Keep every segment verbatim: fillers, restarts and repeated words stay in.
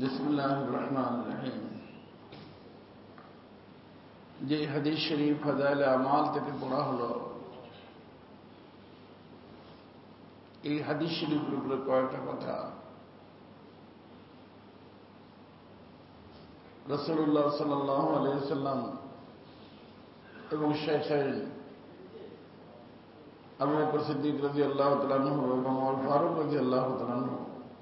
বিসমিল্লাহির রহমানির রহিম। যে হাদিস শরীফ ফাযাইলে আমাল থেকে পড়া হলো, এই হাদিস শরীফের উপরে কয়েকটা কথা রাসূলুল্লাহ সাল্লাল্লাহু আলাইহি ওয়াসাল্লাম এবং শাইখাইন আবু বকর সিদ্দিক রাদিয়াল্লাহু তাআলা আনহু এবং ওমর ফারুক রাদিয়াল্লাহু তাআলা আনহু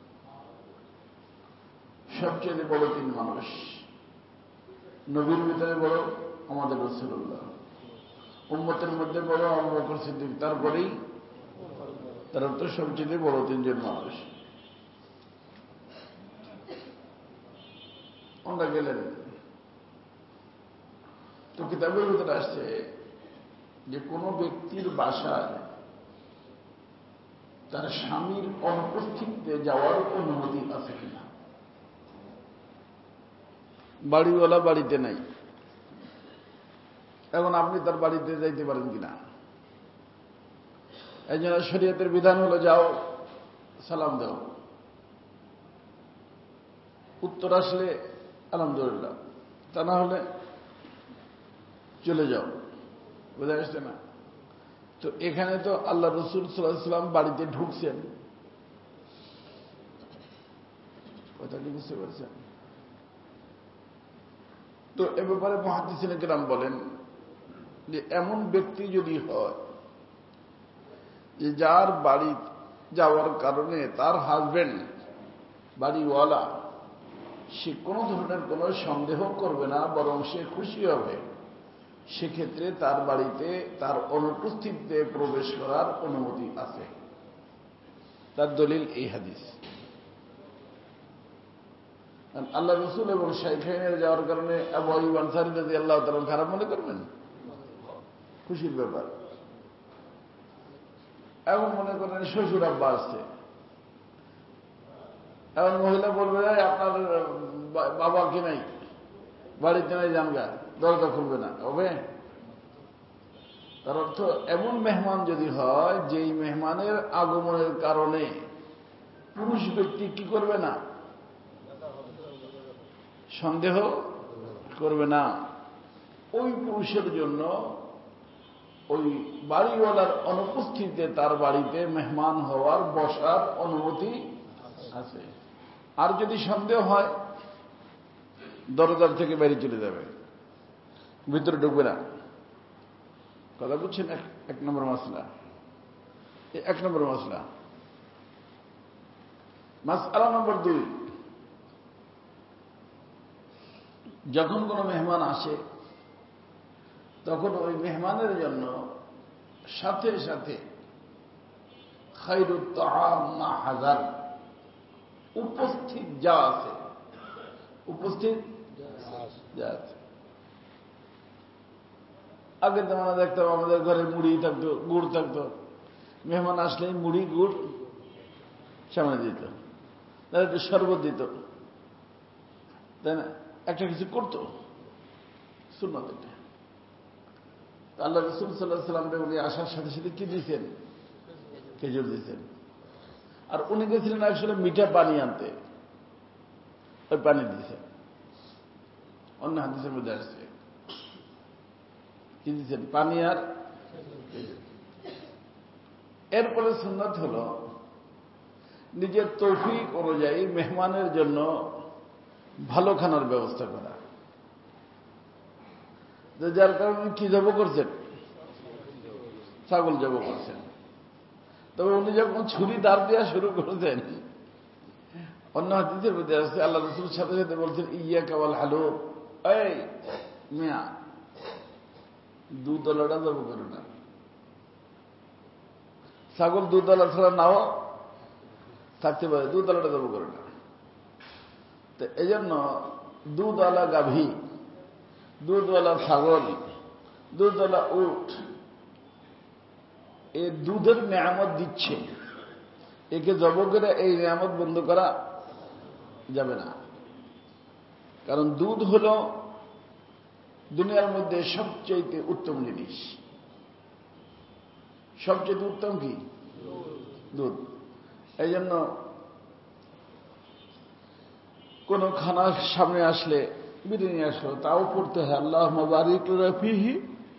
সবচেয়ে বড় তিন মানুষ। নবীর ভিতরে বড় আমাদের রাসূলুল্লাহ, উম্মতের মধ্যে বড় আবু বকর সিদ্দিক, তারপরেই তারা তো সবচেয়ে বড় তিনজন মানুষ। আমরা গেলেন তো কিতাবের ভিতরে আসছে যে কোনো ব্যক্তির বাসায় তার স্বামীর অনুপস্থিতিতে যাওয়ার অনুমতি আছে কিনা। বাড়িওয়ালা বাড়িতে নাই, এখন আপনি তার বাড়িতে যাইতে পারেন কিনা। এই জন্য শরীয়তের বিধান হলো যাও সালাম দাও, উত্তর আসলে আলহামদুলিল্লাহ, তা না হলে চলে যাও। বোঝা যাচ্ছে না? তো এখানে তো আল্লাহ রসুল সাল্লাল্লাহু আলাইহি ওয়াসাল্লাম বাড়িতে ঢুকছেন, কথাটি বুঝতে পারছেন? তো এ ব্যাপারে মুহাদ্দিসিনে কেরাম বলেন যে এমন ব্যক্তি যদি হয় যে যার বাড়ি যাওয়ার কারণে তার হাজবেন্ড বাড়িওয়ালা সে কোনো ধরনের কোনো সন্দেহ করবে না, বরং সে খুশি হবে, সেক্ষেত্রে তার বাড়িতে তার অনুপস্থিতিতে প্রবেশ করার অনুমতি আছে। তার দলিল এই হাদিস। আল্লাহ রসুল এবং শাইখাইনের যাওয়ার কারণে আবু আইয়ুব আনসারী রাদিয়াল্লাহু তাআলা খারাপ মনে করবেন? খুশির ব্যাপার। এখন মনে করেন শ্বশুর আব্বা আসছে, এখন মহিলা বলবে আপনার বাবা কি নাই, বাড়িতে নাই, জানগা, দরজা খুলবে না, হবে? তার অর্থ এমন মেহমান যদি হয় যেই মেহমানের আগমনের কারণে পুরুষ ব্যক্তি কি করবে না, সন্দেহ করবে না, ওই পুরুষের জন্য ওই বাড়িওয়ালার অনুপস্থিতিতে তার বাড়িতে মেহমান হওয়ার বসার অনুমতি আছে। আর যদি সন্দেহ হয় দরজার থেকে বাইরে চলে যাবে, ভিতরে ঢুকবে না। কথা বুঝছেন? এক নম্বর মাসলা, এক নম্বর মাসলা। মাসআলা নম্বর দুই, যখন কোনো মেহমান আসে তখন ওই মেহমানের জন্য সাথে সাথে খায়রুত তাআম মা হাজার, উপস্থিত যা আছে, উপস্থিত যা আছে। আগের জমানা দেখতাম আমাদের ঘরে মুড়ি থাকতো, গুড় থাকতো, মেহমান আসলে মুড়ি গুড় সামনে দিত, তাহলে একটু শরবত দিত, তাই না? একটা কিছু করতো, সুন্নাত এটা। আল্লাহ রাসূল সাল্লাল্লাহু আলাইহি ওয়াসাল্লাম উনি আসার সাথে সাথে কি দিয়েছেন? খেজুর দিয়েছেন। আর উনি গেছিলেন আসলে মিঠা পানি আনতে, ওই পানি দিয়েছেন। অন্য হাদিসের মধ্যে আসছে কি দিয়েছেন? পানি আর খেজুর। এরপরে সুন্নাত হল নিজের তৌফিক অনুযায়ী মেহমানের জন্য ভালো খানার ব্যবস্থা করা। যার কারণে কি জব করছেন? ছাগল জব করছেন। তবে উনি যখন ছুরি দাঁড় দেওয়া শুরু করেছেন, অন্য হাদিসের মধ্যে আসছে আল্লাহ রাসূলের সাথে সাথে বলছেন ইয়াকা ওয়াল হালু, এই মিয়া দুধওয়ালাটা জব করে না, ছাগল দুধওয়ালা ছাড়া নাও থাকতে পারে, দুধওয়ালাটা জব করে না। তো এই জন্য দুধওয়ালা গাভী, দুধওয়ালা ছাগল, দুধওয়ালা উট, এই দুধের নিয়ামত দিচ্ছে, একে জব করে এই নিয়ামত বন্ধ করা যাবে না। কারণ দুধ হল দুনিয়ার মধ্যে সবচেয়ে উত্তম জিনিস। সবচেয়ে উত্তম কি? দুধ। এই জন্য কোনো খানা সামনে আসলে বিরিয়ানি আসলো, তাও পড়তে হয় আল্লাহুম্মা বারিক লানা ফীহি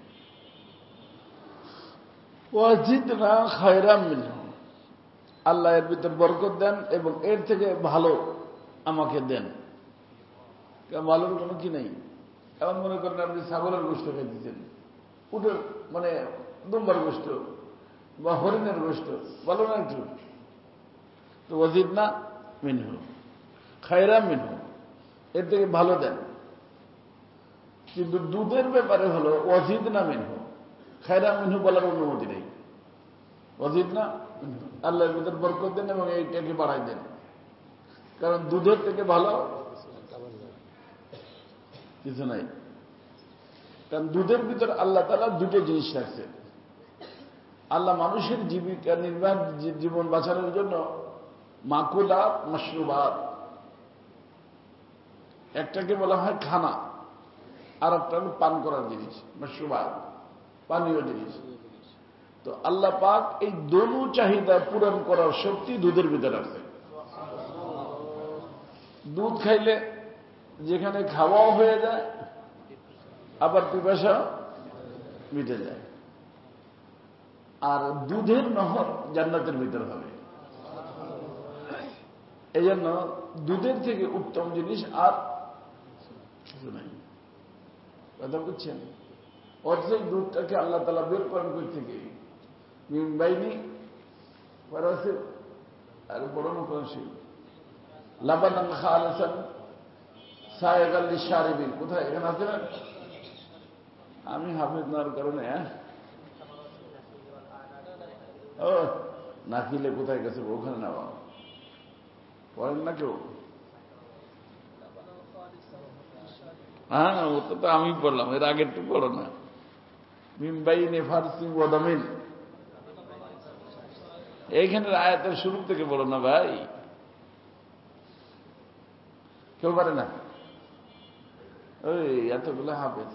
ওয়া জিদনা খায়রাম মিনহু। আল্লাহ এর ভিতর বরকত দেন এবং এর থেকে ভালো আমাকে দেন। ভালোর কোনো কি নেই। এমন মনে করেন আপনি ছাগলের গোশত খাইতেছেন, উটের মানে দুম্বার গোশত বা হরিণের গোশত, ভালো না একটু? তো ওয়াজিদনা মিনহু খায়রাম মিনহু, এর থেকে ভালো দেন। কিন্তু দুধের ব্যাপারে হলো ওয়াজিদনা মিনহু, খায়রাম মিনহু বলার অনুমতি নেই। ওয়াজিদনা মিনহু, আল্লাহর ভিতর বরকত দেন এবং এইটাকে বাড়াই দেন, কারণ দুধের থেকে ভালো কিছু নাই। কারণ দুধের ভিতর আল্লাহ তাআলা দুটো জিনিস রাখছে। আল্লাহ মানুষের জীবিকা নির্বাহ জীবন বাঁচানোর জন্য মাকুলাত মাশরুবাত, একটাকে বলা হয় খানা, আর একটা পান করার জিনিস মাশরুবাত, পানীয় জিনিস। তো আল্লাহ পাক এই দোনো চাহিদা পূরণ করার শক্তি দুধের ভিতরে আছে। দুধ খাইলে যেখানে খাওয়াও হয়ে যায়, আবার পিপাসা মিটে যায়। আর দুধের নহর জান্নাতের ভিতর হবে। এই জন্য দুধের থেকে উত্তম জিনিস আর কিছু নাই। কথা বুঝছেন? অর্ধেক দুধটাকে আল্লাহ তাআলা বের করেন কই থেকে? মিন বাইনি ফারাসিল, আর বড় মুখশিল লাবানান খালিসান সায়গাল লিশারিবিন। কোথায়? এখানে আছে না? আমি হাফেজ নার কারণে ও নাকিলে কোথায় গেছে ওখানে নেওয়া পড়েন না কেউ? হ্যাঁ, ওটা তো আমি পড়লাম, এর আগের তো পড়ো না। মিম্বাইনে ফারসি ওয়াদামিন, এইখানের আয়াতের শুরু থেকে বলো না ভাই, কেউ পারে না? ওই এতগুলো হাফেজ।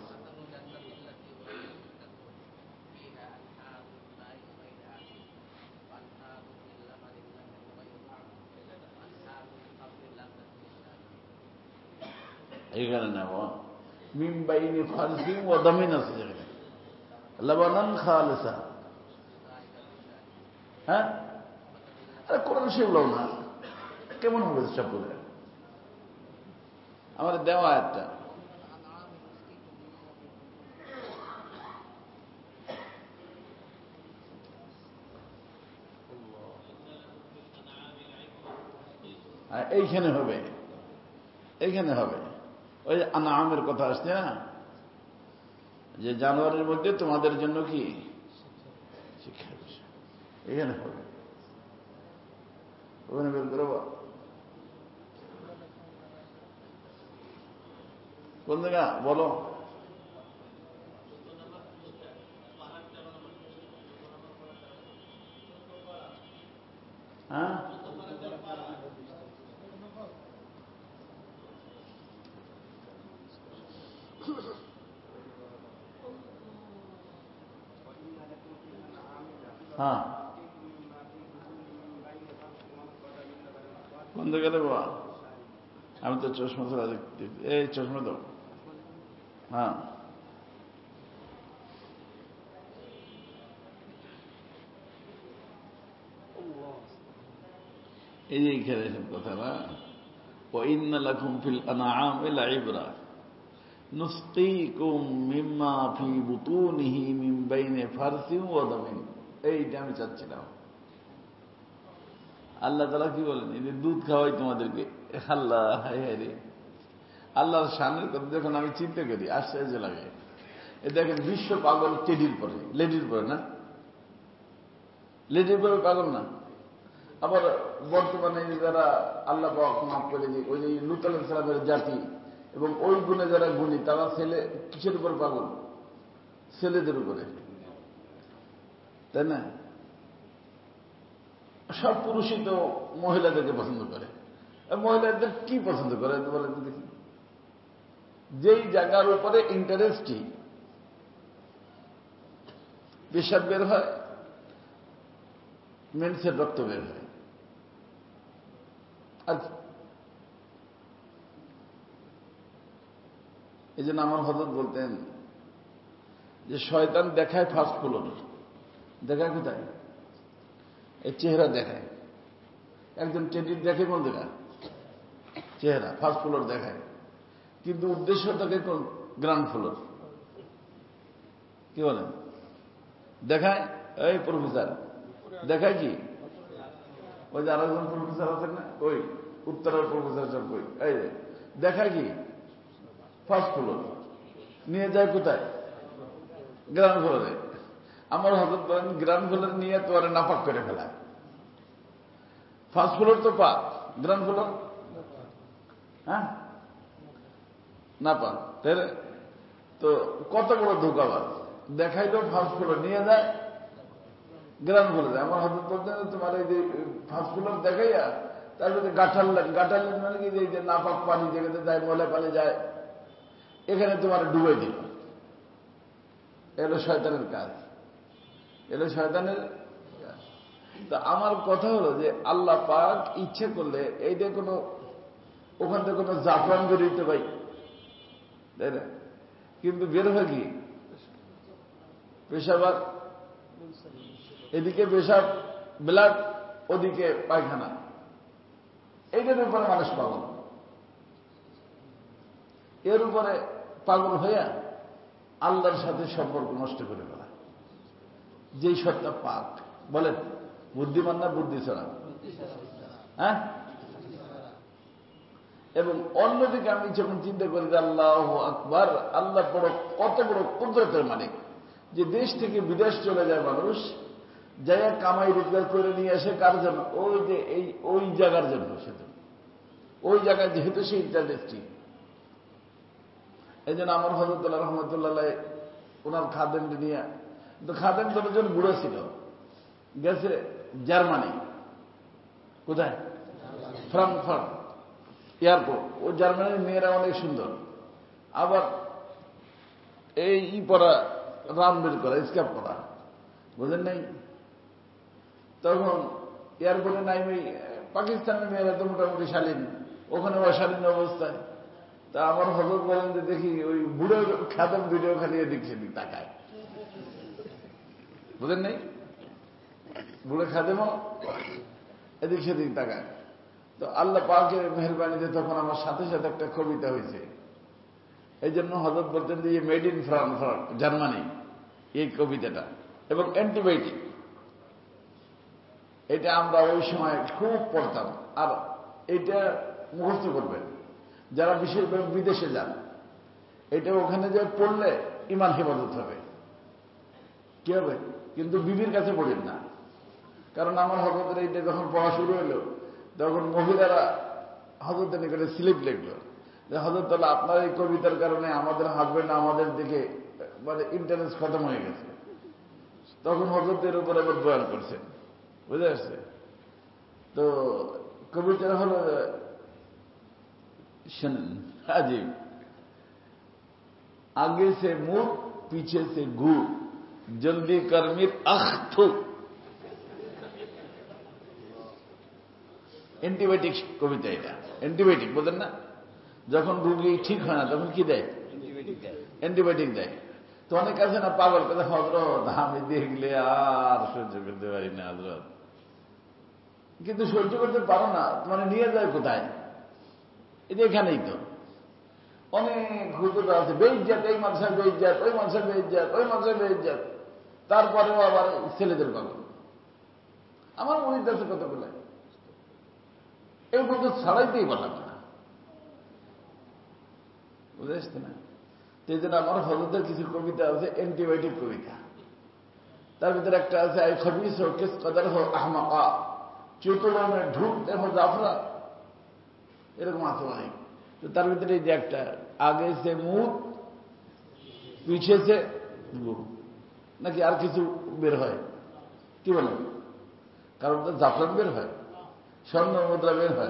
এখানে নেব মিম্বাইনে ফারসি ওয়াদামিন আছে, যেখানে লাবানান খালিসা। হ্যাঁ, আরে কোরআন শিখলো না, কেমন হবে সব বলে? আমাদের দেওয়া একটা এইখানে হবে, এইখানে হবে। ওই আনআমের কথা আসছে না, যে জানোয়ারের মধ্যে তোমাদের জন্য কি শিক্ষা বিষয়, এখানে হবে। ওখানে বের করবো কোন জায়গা বলো? হ্যাঁ, হ্যাঁ, কোন জায়গা দেবো? আমি তো চশমা ছাড়া দেখতে, এই চশমা দাও। হ্যাঁ, এই যে এখানে কথা না, وَإِنَّ لَكُمْ فِي الْأَنْعَامِ لَعِبْرَةً نُسْقِيكُم مِّمَّا فِي بُطُونِهِ مِن بَيْنِ فَرْثٍ وَدَمٍ। এইটা আমি চাচ্ছিলাম। আল্লাহ তাআলা কি বলেন? এই যে দুধ খাওয়াই তোমাদেরকে। আল্লাহ, হায় হায় রে, আল্লাহর শানের কথা যখন আমি চিন্তা করি আশ্চর্য লাগে। এ দেখেন, বিশ্ব পাগল টেডির পরে, লেডির পরে না, লেডির পরে পাগল না। আবার বর্তমানে যারা আল্লাহ পাক মাফ করে, যে ওই যে লূত আলাইহিস সালামের জাতি এবং ওই গুণে যারা গুণী, তারা ছেলে কিসের উপর পাগল? ছেলেদের উপরে, তাই না? সব পুরুষই তো মহিলাদেরকে পছন্দ করে। মহিলাদের কি পছন্দ করে বলেন দেখি? যেই জায়গার উপরে ইন্টারেস্টই, পেশাব বের হয়, মেন্সের রক্ত বের হয়। আর এই জন্য আমার হযরত বলতেন যে শয়তান দেখায় ফার্স্ট ফ্লোর, দেখায় কোথায়? এই চেহারা দেখায়। একজন টেডির দেখে কোন জায়গা? চেহারা, ফার্স্ট ফ্লোর দেখায়, কিন্তু উদ্দেশ্য থাকে কোন? Ground floor. কি বলেন? দেখায় এই প্রফেসর, দেখায় কি? ওই যে আরেকজন প্রফেসর আছেন না, ওই উত্তরের প্রফেসর সব কই, এই দেখায় কি? First floor. নিয়ে যায় কোথায়? গ্রাউন্ড ফ্লোরে। আমার হযরত বলেন গ্রাউন্ড ফ্লোর নিয়ে তো আরে নাপাক করে ফেলায়। ফার্স্ট ফ্লোর তো পাক, গ্রাউন্ড ফ্লোর হ্যাঁ না পাক। তাহলে তো কত বড় ধোঁকাবাজ! দেখাইলেও ফার্স্ট ফ্লোর, নিয়ে যায় গ্রাউন্ড ফ্লোরে। আমার হযরত বলতেন তোমার এই যে ফার্স্ট ফ্লোর দেখাইয়া তারপরে গাঠাল গাঠাল মানে কি যে নাপাক পানি যেখানে যায়, ময়লা পানি যায়, এখানে তোমার ডুবে দিল। এলো শয়তানের কাজ, এলো শয়তানের কাজ। তা আমার কথা হলো যে আল্লাহ পাক ইচ্ছে করলে এইটা কোনো ওখান থেকে কোনো জাফরান বেরোইতে পাই, তাই না? কিন্তু বের হয় কি? পেশাবার, এদিকে পেশাব ব্লাড, ওদিকে পায়খানা। এইটার উপরে মানুষ পাগল। এর উপরে পাগল হইয়া আল্লাহর সাথে সম্পর্ক নষ্ট করে ফেলা। যেই সত্তা পাক, বলেন বুদ্ধিমান না বুদ্ধি ছাড়া? হ্যাঁ। এবং অন্যদিকে আমি যখন চিন্তা করি যে আল্লাহু আকবার, আল্লাহ বড়, কত বড় কুদরতের মালিক, যে দেশ থেকে বিদেশ চলে যায় মানুষ, যাইয়া কামাই রোজগার করে নিয়ে আসে কার জন্য? ওই যে এই ওই জায়গার জন্য। সেটা ওই জায়গায় যেহেতু সে ইন্টারেস্টিং, এই জন্য আমার হযরতুল্লাহ রহমতুল্লাহ ওনার খাদেম নিয়ে, তো খাদেম দুজন বুড়ো ছিল, গেছে জার্মানি। কোথায়? ফ্রাঙ্কফার্ট এয়ারপোর্ট। ও জার্মানির মেয়েরা অনেক সুন্দর, আবার এই ই পরা, রাম বের করা, স্কার্ফ পরা, বুঝেন নাই? তখন এয়ারপোর্টে নাইমে পাকিস্তানের মেয়েরা তো মোটামুটি শালীন, ওখানে অশালীন অবস্থায়। তা আমার হযরত বলেন যে দেখি ওই বুড়ো খাদেম ভিডিও খালি এদিক সেদিক তাকায়, বুঝেন নাই? বুড়ো খাদেমও এদিক সেদিক তাকায়। তো আল্লাহ পাকের মেহরবানিতে তখন আমার সাথে সাথে একটা কবিতা হয়েছে। এই জন্য হযরত বলতেন যে মেড ইন ফ্রাঙ্কফার্ট জার্মানি, এই কবিতাটা। এবং অ্যান্টিবায়োটিক, এটা আমরা ওই সময় খুব পড়তাম। আর এটা মুখস্থ করবেন যারা বিশেষভাবে বিদেশে যান, এটা ওখানে যে পড়লে ইমান হেফাজত হবে। কি হবে? কিন্তু বিবির কাছে পড়েন না, কারণ আমার হযরতের এইটা যখন পড়া শুরু হলো, তখন মহিলারা হযরতের নিকটে স্লিপ লিখল যে হযরত আল্লাহ আপনার এই কবিতার কারণে আমাদের হাজবেন্ড আমাদের দিকে মানে ইন্টারেস্ট খতম হয়ে গেছে। তখন হযরতের উপর আবার বয়ান করছেন, বুঝে আসছে? তো কবিতা হলো, শুনেন আজিব, आगे से मुंह पीछे से घू जल्दी कर मीर अख्थु। অ্যান্টিবায়োটিক কবিতা এটা। অ্যান্টিবায়োটিক বলেন না, যখন রোগী ঠিক হয় না তখন কি দেয়? অ্যান্টিবায়োটিক দেয়। তো অনেক আছে না পাগল, কথা হযরত আমি দেখলে আর সহ্য করতে পারি না হযরত। কিন্তু সহ্য করতে পারো না মানে নিয়ে যায় কোথায়? এটা এখানেই তো অনেক হুজুর আছে, বেইজ্জাত, এই মাদ্রাসায় বেইজ্জাত, ওই মাদ্রাসায় বেইজ্জাত, ওই মাদ্রাসায় বেইজ্জাত, তারপরেও আবার ছেলেদের পাগল। আমার মনে আছে কতগুলো, এই বলতে ছাড়াইতেই পারলাম না, বুঝে আসছে না? এই জন্য আমার হযরতের কিছু কবিতা আছে অ্যান্টিবায়োটিক কবিতা। তার ভিতরে একটা আছে আই খবিস হো কিস কদর হো আহমাকা, চুতলো মে ঢুকতে হো জাফরা, এরকম আছে অনেক। তো তার ভিতরে এই যে একটা, আগে সে মুখ পিছে সে গু, নাকি আর কিছু বের হয়? কি বলেন? কারণ তো জাফরান বের হয়, স্বর্ণ মুদ্রা বের হয়,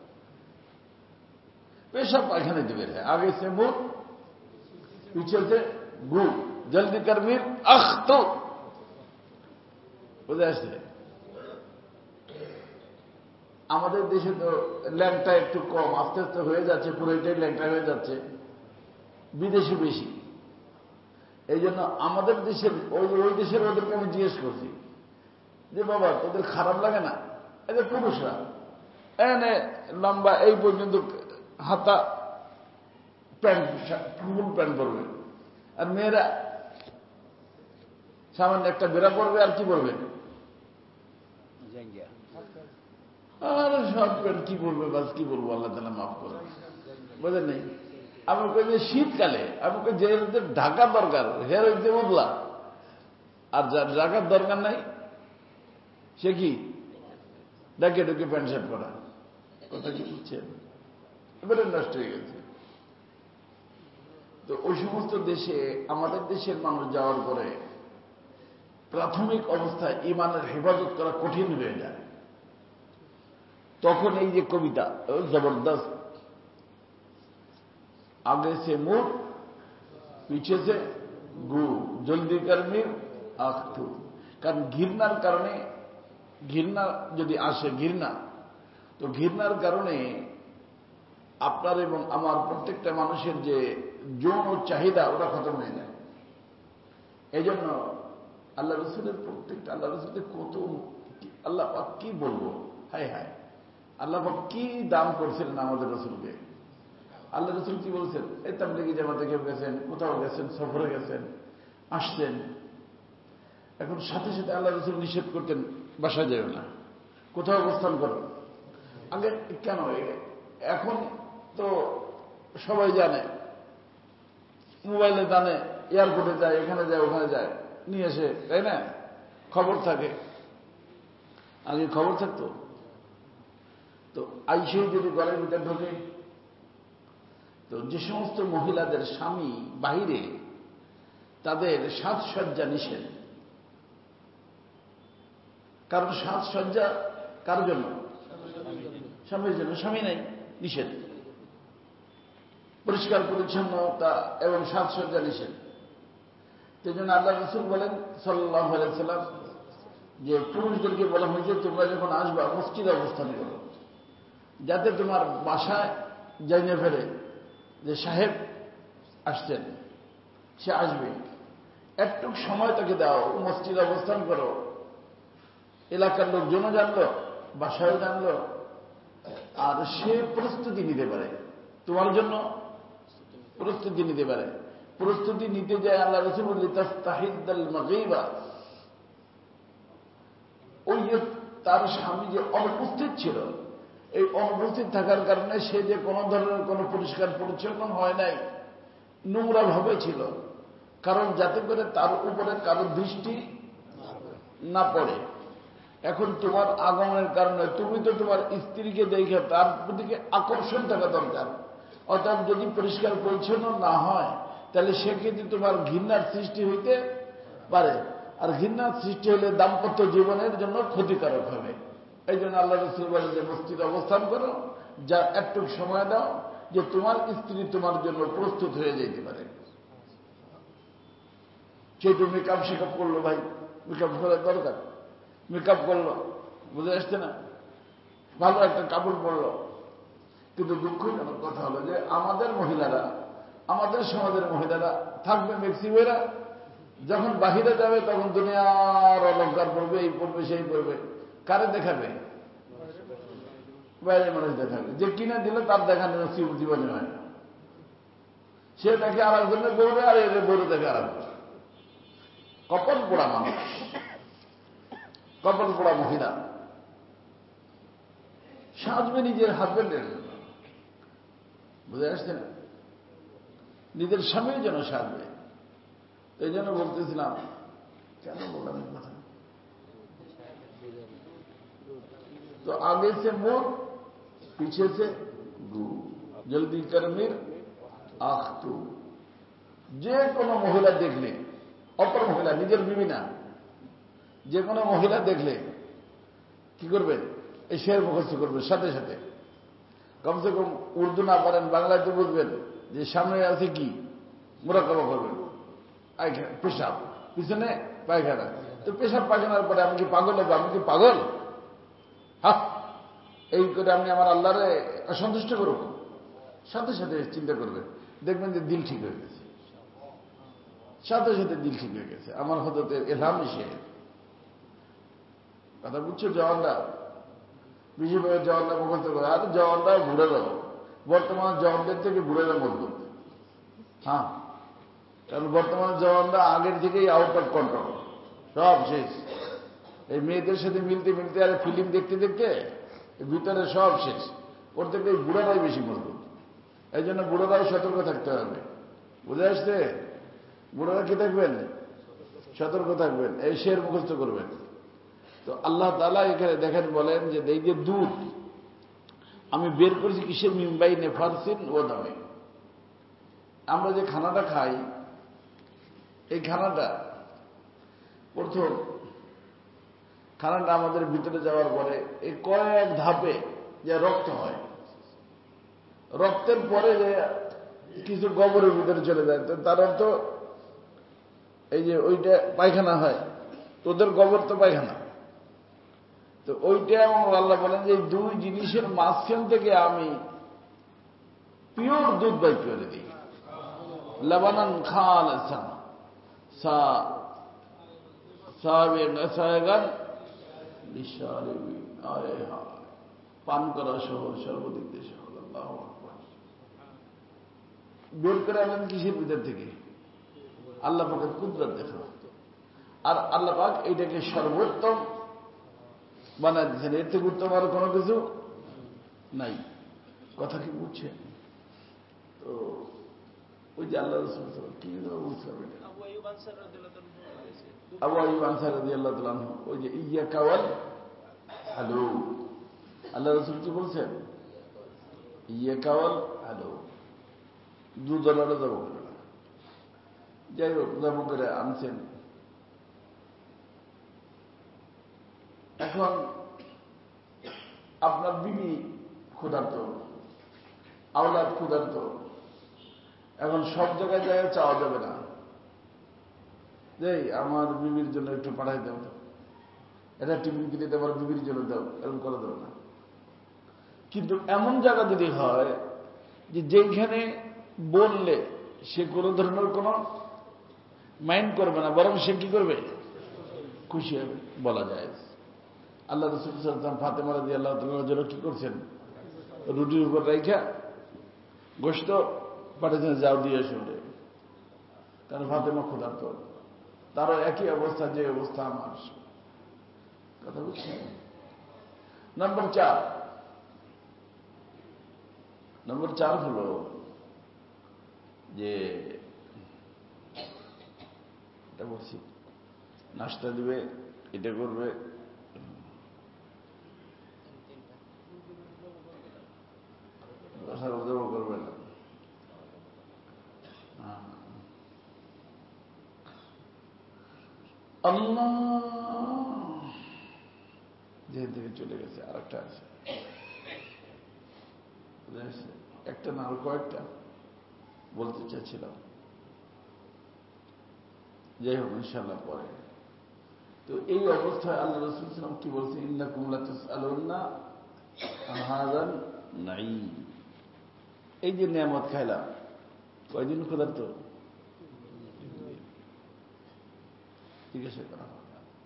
পেশাব পায়খানাতে বের হয়। আগে সে মুখ পিছে সে গু জলদি কর মির আখ, তো বুঝে আসছে? আমাদের দেশে তো ল্যাংটা একটু কম, আস্তে আস্তে হয়ে যাচ্ছে, পুরোটাই ল্যাংটা হয়ে যাচ্ছে। বিদেশি বেশি। এই জন্য আমাদের দেশের ওই ওই দেশের ওদেরকে আমি জিজ্ঞেস করছি যে বাবা তোদের খারাপ লাগে না, এদের পুরুষরা এনে লম্বা এই পর্যন্ত হাতা প্যান্ট ফুল প্যান্ট পরবে, আর মেয়েরা সামান্য একটা বেড়া পরবে আর কি পরবে, আর শর্ট প্যান্ট কি পরবে, বাস কি বলবো, আল্লাহ তাআলা মাফ করে, বোঝেন নেই। আমি কই যে শীতকালে আমি কই যে ঢাকা দরকার হের হইতে বদলা, আর যার ঢাকার দরকার নাই সে কি ডাকে ঢুকে প্যান্ট শার্ট পরা, কথা কি বুঝছেন? এবারে নষ্ট হয়ে গেছে। তো ওই সমস্ত দেশে আমাদের দেশের মানুষ যাওয়ার পরে প্রাথমিক অবস্থায় ইমানের হেফাজত করা কঠিন হয়ে যায়। তখন এই যে কবিতা জবরদস্ত, আগে সে মুখ পিছে সে গু জলদি কর্মীর আখতু, কারণ ঘৃণার কারণে, ঘৃণা যদি আসে ঘৃণা, তো ঘৃণার কারণে আপনার এবং আমার প্রত্যেকটা মানুষের যে যৌন চাহিদা ওটা খতম হয়ে যায়। এই জন্য আল্লাহ রসুলের প্রত্যেকটা আল্লাহ রসুলের কত আল্লাহ পাক কি বলবো, হায় হায় আল্লাহ পাক কি দান করছিলেন আমাদের রসুলকে। আল্লাহ রসুল কি বলছেন, এই তাবলীগী জামাতে কেউ গেছেন, কোথাও গেছেন, সফরে গেছেন, আসছেন, এখন সাথে সাথে আল্লাহ রসুল নিষেধ করতেন বাসা যাও না, কোথাও অবস্থান করো। আগে কেন, এখন তো সবাই জানে, মোবাইলে জানে, এয়ারপোর্টে যায়, এখানে যায়, ওখানে যায়, নিয়ে এসে, তাই না, খবর থাকে। আগে খবর থাকতো? তো আইসেই যদি ঘরের ভিতরে ঢোকে, তো যে সমস্ত মহিলাদের স্বামী বাহিরে, তাদের সাজসজ্জা নিষেধ। কারণ সাজসজ্জা কার জন্য? স্বামীর জন্য, স্বামী নাই, নিষেধ। পরিষ্কার পরিচ্ছন্নতা এবং সাজসজ্জা নিষেধ। সেই জন্য আল্লাহ রাসূল বলেন সাল্লাল্লাহু আলাইহি সাল্লাম যে পুরুষদেরকে বলা হয়েছে তোমরা যখন আসবা মসজিদে অবস্থান করো, যাতে তোমার বাসায় জানিয়ে ফেলে যে সাহেব আসছেন, সে আসবে, একটু সময় তাকে দাও, মসজিদে অবস্থান করো, এলাকার লোকজনও জানলো, বাসায়ও জানলো, আর সে প্রস্তুতি নিতে পারে, তোমার জন্য প্রস্তুতি নিতে পারে। প্রস্তুতি নিতে যায় আল্লাহ রাসূল লিতাস্তাহিদ্দাল মাগীবা, ওই যে তার স্বামী যে অনুপস্থিত ছিল, এই অনুপস্থিত থাকার কারণে সে যে কোনো ধরনের কোনো পরিষ্কার পরিচ্ছন্ন হয় নাই, নোংরা ভাবে ছিল, কারণ যাতে করে তার উপরে কারো দৃষ্টি না পড়ে। এখন তোমার আগমনের কারণে তুমি তো তোমার স্ত্রীকে দেখে তার প্রতি আকর্ষণ থাকা দরকার, অর্থাৎ যদি পরিষ্কার পরিচ্ছন্ন না হয় তাহলে সেক্ষেত্রে তোমার ঘৃণার সৃষ্টি হইতে পারে, আর ঘৃণার সৃষ্টি হলে দাম্পত্য জীবনের জন্য ক্ষতিকারক হবে। এই জন্য আল্লাহ রাসূল বলেন যে মসজিদে অবস্থান করো, যা একটু সময় দাও যে তোমার স্ত্রী তোমার জন্য প্রস্তুত হয়ে যেতে পারে। সেই তো মেকআপ শেকআপ করলো, ভাই মেকআপ করার দরকার, মেকআপ করলো, বুঝে আসছে না, ভালো একটা কাপড় পরলো, কিন্তু দুঃখজনক কথা হলো যে আমাদের মহিলারা, আমাদের সমাজের মহিলারা থাকবে ম্যাক্সিমেরা, যখন বাহিরে যাবে তখন দুনিয়ার অলঙ্কার পড়বে, এই পড়বে, সেই পড়বে, কারে দেখাবে? বাইরে মানুষ দেখাবে, যে কিনে দিলে তার দেখানো জীবনে হয় না, সে দেখে আর একজনের বলবে, আর এদের বলে দেখে আর একজন। কপাল পোড়া মানুষ, কপাল পোড়া মহিলা সাজবে নিজের হাজবেন্ডের জন্য, বুঝে আসছে না, নিজের স্বামীর জন্য সাজবে। এই জন্য বলতেছিলাম, কেন বললাম এই কথা, তো আগে সে মুখ পিছে সে গু জলদি কর্মীর আখতু। যে কোনো মহিলা দেখলে, অপর মহিলা, নিজের বিবি না, যে কোনো মহিলা দেখলে কি করবেন? এই শের মুখস্থ করবেন সাথে সাথে, কমসে কম উর্দু না পারেন বাংলাতে বুঝবেন যে সামনে আছে কি, মুরাকাবা করবেন। পেশাব পিছনে পায়খানা, তো পেশাব পায়খানার পরে আমি কি পাগল হবো? আমি কি পাগল? হ্যাঁ, এই করে আমি আমার আল্লাহরে সন্তুষ্ট করব। সাথে সাথে চিন্তা করবেন দেখবেন যে দিল ঠিক হয়ে গেছে, সাথে সাথে দিল ঠিক হয়ে গেছে। আমার হজরতের এলহাম এসে কথা বুঝছো, জওয়ানরা বেশিরভাগ জওয়ানরা মুখস্থ করে, আর জওয়ানরা ঘুরে যাবো, বর্তমান জওয়ানদের থেকে ঘুরে মজবুত। হ্যাঁ, কারণ বর্তমান জওয়ানরা আগের থেকেই আউট অফ কন্ট্রোল, সব শেষ। এই মেয়েদের সাথে মিলতে মিলতে আর ফিল্ম দেখতে দেখতে ভিতরে সব শেষ। ওর থেকে এই বুড়ারাই বেশি মজবুত। এই জন্য বুড়োরাও সতর্ক থাকতে হবে। বুঝে আসছে? বুড়োরা কি থাকবেন? সতর্ক থাকবেন, এই শের মুখস্থ করবেন। তো আল্লাহ তাআলা এখানে দেখেন বলেন যে এই যে দুধ আমি বের করেছি কিসের, মিম্বাই নেফারসিন ও দামে। আমরা যে খানাটা খাই, এই খানাটা প্রথম খানাটা আমাদের ভিতরে যাওয়ার পরে এই কয়েক ধাপে যে রক্ত হয়, রক্তের পরে যে কিছু গোবরের ভিতরে চলে যায়, তো তার অর্থ এই যে ওইটা পায়খানা হয়, তোদের গোবর তো পায়খানা। তো ওইটা এবং আল্লাহ বলেন যে দুই জিনিসের মাঝখান থেকে আমি পিওর দুধ বাইর করে দিই। লবণান খালিসান সাবিগান লিশারিবিন, আরে হ্যাঁ, পান করা সহ সর্বদিক দিয়ে সহ। আল্লাহু আকবার। বের করে আনেন কিসের ভিতর থেকে? আল্লাহ পাকের কুদরত দেখা। আর আল্লাহ পাক এইটাকে সর্বোত্তম বানায় দিচ্ছেন, এর থেকে উত্তম আর কোনো কিছু নাই। কথা কি বুঝছেন? তো ওই যে আল্লাহ রাসূল কি বুঝলাম, এটা আবু আইয়ুব আনসারী রাদিয়াল্লাহু তাআলা আনহু, ওই যে ইয়াকা ওয়াল হালু, আল্লাহ রাসূল কি বলছেন? ইয়াকা ওয়াল হালু, দুধ আলাদা যাবো করে না। যাই হোক, যাবো করে আনছেন। এখন আপনার বিবি ক্ষুধার্ত, আওলাদ ক্ষুধার্ত, এখন সব জায়গায় যায় চাওয়া যাবে না যে আমার বিবির জন্য একটু পাঠাই দাও, এটা টিফিন কিনে দেওয়ার বিবির জন্য দাও, এরকম করে দেবো না। কিন্তু এমন জায়গা যদি হয় যে যেখানে বললে সে কোনো ধরনের কোনো মাইন্ড করবে না, বরং সে কি করবে, খুশি হবে, বলা যায়। আল্লাহ রাসূল সাল্লাল্লাহু আলাইহি ওয়াসাল্লাম ফাতেমা রাদিয়াল্লাহু তাআলার জন্য কি করছেন, রুটির উপর রাইখা গোশত পাঠাচ্ছেন, যাও দিয়ে শুনে। কারণ ফাতেমা ক্ষুধার্ত, তারও একই অবস্থা যে অবস্থা আমার। কথা বুঝছেন? নম্বর চার নম্বর চার হলো যে এটা বলছি, নাস্তা দিবে, এটা করবে, করবে না। আল্লাহ যেখান থেকে চলে গেছে আর একটা আছে, একটা না আরো কয়েকটা বলতে চাচ্ছিলাম, যাই হোক ইনশাআল্লাহ পরে। তো এই অবস্থায় আল্লাহ রাসূল সাল্লাল্লাহু আলাইহি ওয়াসাল্লাম কি বলছেন, ইন্নাকুম লা তুসআলুনা আন হাযাল নাঈম। এই যে নিয়ামত খাইলাম, কয়দিন ক্ষুধার্ত? জিজ্ঞাসা করা হবে,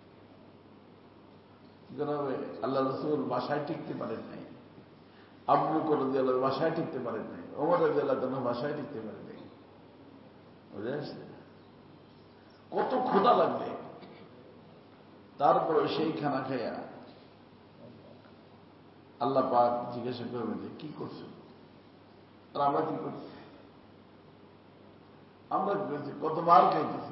কি করা হবে? আল্লাহ রাসূল বাসায় টিকতে পারেন নাই, আবু বকর রাদিয়াল্লাহু বাসায় টিকতে পারেন নাই, ওমর রাদিয়াল্লাহু তাআলা বাসায় টিকতে পারেন নাই। বুঝে আসছে? কত ক্ষুধা লাগবে, তারপরে সেই খানা খাইয়া আল্লাহ পাক জিজ্ঞাসা করবেন যে কি করছো? আর আমরা কি করছি? আমরা কি করছি? কতবার খাইতেছি,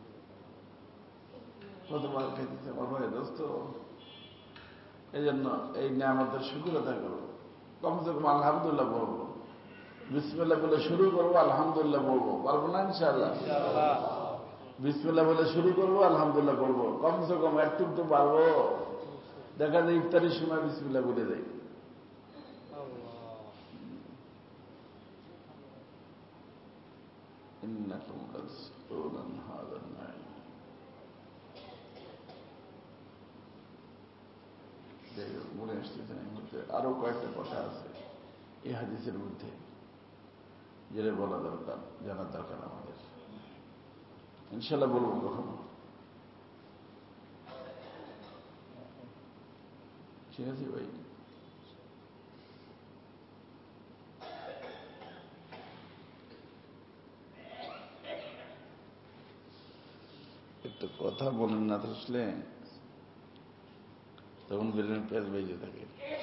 কতবার খাইতেছি আমার ভাই দোস্ত। এই জন্য এই নিয়ামতের শুকর আদায় করবো, কমসে কম আলহামদুলিল্লাহ বলবো, বিসমিল্লাহ বলে শুরু করবো, আলহামদুলিল্লাহ বলবো, পারবো না ইনশাআল্লাহ? বিসমিল্লাহ বলে শুরু করবো, আলহামদুলিল্লাহ বলবো, কমসে কম একটু তো পারবো। দেখা যায় ইফতারির সময় বিসমিল্লাহ বলে দেয়। মনে আসতেছে না এই মুহূর্তে, আরো কয়েকটা কথা আছে এই হাদিসের মধ্যে। যেটা বলা দরকার, জানার দরকার আমাদের। ইনশাল্লাহ বলবো কখনো। ঠিক আছে ভাই। একটু কথা বলেন না আসলে, তখন বেরেন পেঁয়াজ বেজে থাকে।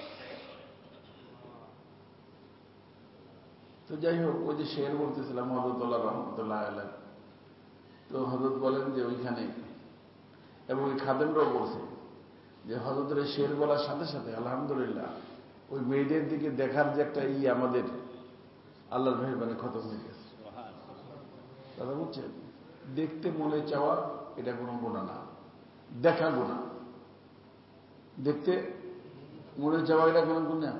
তো যাই হোক, ওই যে শের বলতেছিলাম হযরতুল্লাহ রহমতুল্লাহ আলাইহি, তো হযরত বলেন যে ওইখানে, এবং ওই খাদেমরাও বলছে যে হযরতের শের বলার সাথে সাথে আলহামদুলিল্লাহ ওই মেয়েদের দিকে দেখার যে একটা ই আমাদের আল্লাহর মেহেরবানি খতম হয়ে গেছে। দাদা বুঝছেন, দেখতে মনে চাওয়া এটা কোনো গুনাহ না, দেখা গুনাহ। দেখতে মনে চাওয়া এটা কোনো গুনাহ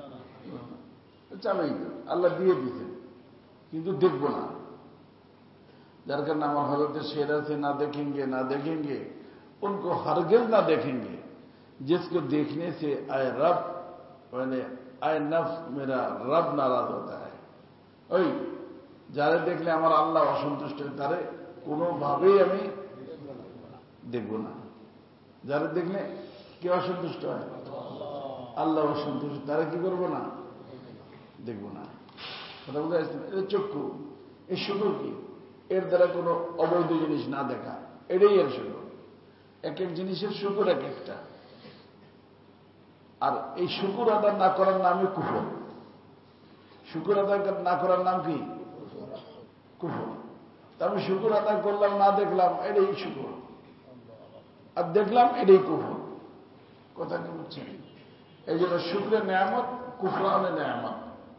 চাবেই তো, আল্লাহ দিয়ে দিতেন, কিন্তু দেখবো না। যার কারণে আমার হযরতের শের আছে, না देखेंगे ना देखेंगे उनको हरगिज़ ना देखेंगे जिसको देखने से आए रब मैंने आए नफ्स मेरा रब नाराज होता है। ওই যারে দেখলে আমার আল্লাহ অসন্তুষ্ট হয় তারে কোনোভাবেই আমি দেখব না। যারে দেখলে কে অসন্তুষ্ট হয়? আল্লাহ অসন্তুষ্ট, তারা কি করবো না? দেখব না। কথা বলতে আসছে, এটা চক্ষু, এর শুকুর কি? এর দ্বারা কোনো অবৈধ জিনিস না দেখা, এটাই এর শুকুর। এক এক জিনিসের শুকুর এক একটা। আর এই শুকুর আদায় না করার নামই কুফর। শুকুর আদায় না করার নাম কি? কুফর। তা আমি শুকুর আদায় করলাম, না দেখলাম, এটাই শুকুর, আর দেখলাম এটাই কুফর। কথা কি বুঝছেন? এই জন্য শুকরের নেয়ামত কুফরানের নেয়ামত।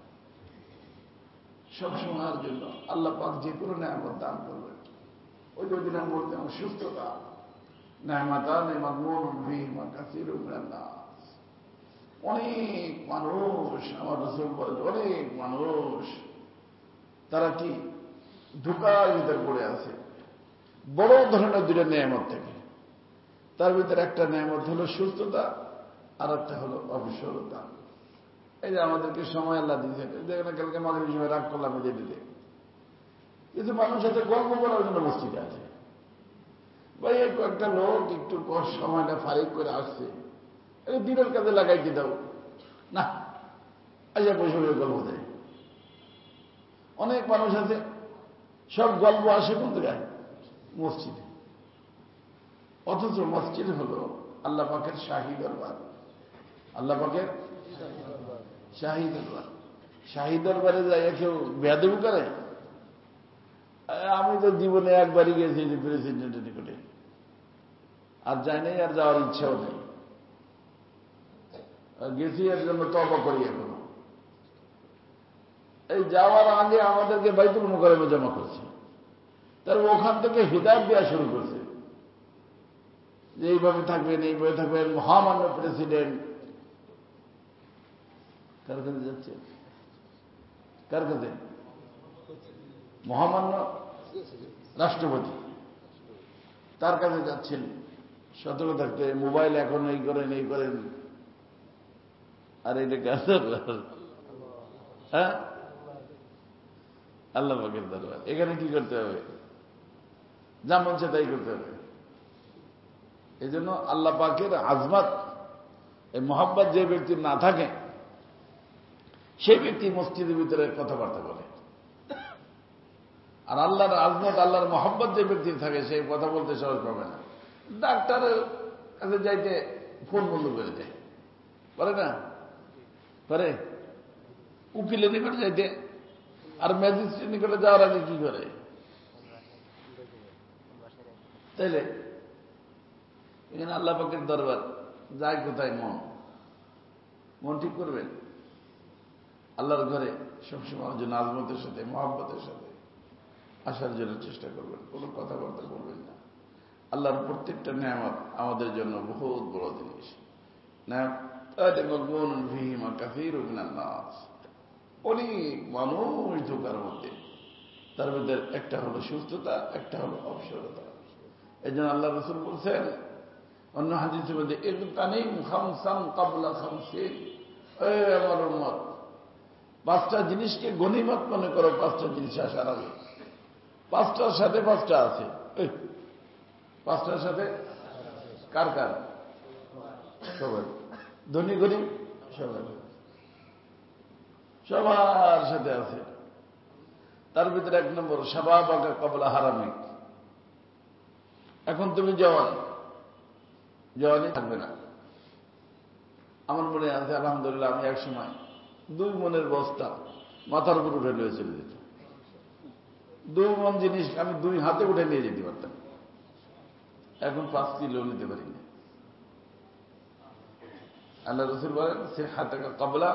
সবসময়ের জন্য আল্লাহ পাক যে কোনো নেয়ামত দান করবেন। ওই দুই দিন আমি বলতাম সুস্থতা নেয়ামতান মাগমুনুন ফীহিমা কাসীরুম মিনান নাস। অনেক মানুষ, আমার রাসূল বলেন, অনেক মানুষ তারা কি ধোঁকার ভিতরে পড়ে আছে বড় ধরনের দুইটা নেয়ামত থেকে। তার ভিতরে একটা নেয়ামত হলো সুস্থতা, আর একটা হলো অবসরতা। এই যে আমাদেরকে সময় আল্লাহ দিয়েছে, দেখেন কালকে মাগরিবের সময় রাগ করলাম যে দিতে, কিন্তু মানুষ সাথে গল্প করার জন্য মসজিদে আছে। ভাই কয়েকটা লোক একটু সময়টা ফারিক করে আসছে, দিনের কাজে লাগাইতে দাও না, আচ্ছা বসে বসে গল্প দেয়। অনেক মানুষ আছে সব গল্প আসে কোন জায়গায়? মসজিদে। অথচ মসজিদ হলো আল্লাহ পাকের শাহী দরবার। আল্লাহ পাকের শাহী দরবার। শাহী দরবারে যাই কেউ বেয়াদবি করে? আমি তো জীবনে একবারই গেছি প্রেসিডেন্টের নিকটে, আর যাই নাই, আর যাওয়ার ইচ্ছাও নেই। গেছি এর জন্য তওবা করি এখনো। এই যাওয়ার আগে আমাদেরকে বাইতুল মুকাররমে জমা করছে, তারপর ওখান থেকে হিদায়াত দেওয়া শুরু করছে যে এইভাবে থাকবেন, এইভাবে থাকবেন। মহামান্য প্রেসিডেন্ট কার কাছে যাচ্ছে? কার কাছে? মহামান্য রাষ্ট্রপতি, তার কাছে যাচ্ছেন। সতর্ক থাকতে, মোবাইল এখন এই করেন, এই করেন। আর এটা কাজ, হ্যাঁ, আল্লাহ পাকের দরবার। এখানে কি করতে হবে? যা মন চায় তাই করতে হবে। এই জন্য আল্লাহ পাকের আজমত, এই মহব্বত যে ব্যক্তির না থাকে, সেই ব্যক্তি মসজিদের ভিতরে কথাবার্তা বলে। আর আল্লাহর আজমত, আল্লাহর মহব্বত যে ব্যক্তির থাকে, সেই কথা বলতে সহজ পাবে না। ডাক্তারের কাছে যাইতে ফোন বন্ধ করে দেয়, পারে না? পারে? উকিলের নিকটে যাইতে, আর ম্যাজিস্ট্রেট নিকটে যাওয়ার আগে কি করে? তাইলে এখানে আল্লাহ পাকের দরবার, যায় কোথায়? মন। মন ঠিক করবেন। আল্লাহর ঘরে সবসময় জন্য আজমতের সাথে, মহব্বতের সাথে আসার জন্য চেষ্টা করবেন। কোনো কথাবার্তা বলবেন না। আল্লাহর প্রত্যেকটা নেয়ামত আমাদের জন্য বহুত বড় জিনিস। অনেক মানুষ ধোকার মধ্যে, তার মধ্যে একটা হলো সুস্থতা, একটা হলো অবসরতা। এই জন্য আল্লাহ রাসূল বলছেন অন্য হাদিসের মধ্যে, ইগতানিম খামসান ক্বাবলা খামসিন, এই আমার উম্মত, পাঁচটা জিনিসকে গনিমত মনে করো। পাঁচটা জিনিস আসার আগে পাঁচটার সাথে পাঁচটা আছে। পাঁচটার সাথে কার কার? সবাই। ধনী গরিব সবাই, সবার সাথে আছে। তার ভিতরে এক নম্বর শাবাবাকা ক্বাবলা হারামিক। এখন তুমি জওয়ান, জওয়ানই থাকবে না। আমার মনে আছে আলহামদুলিল্লাহ, আমি এক সময় দুই মনের বস্তা মাথার উপর উঠে নিয়ে চলে যেত। দুই মন জিনিস আমি দুই হাতে উঠে নিয়ে যেতে পারতাম। এখন পাঁচ কিলো নিতে পারি না। আল্লাহ রাসূল বলেন সে হাতাকা ক্বাবলা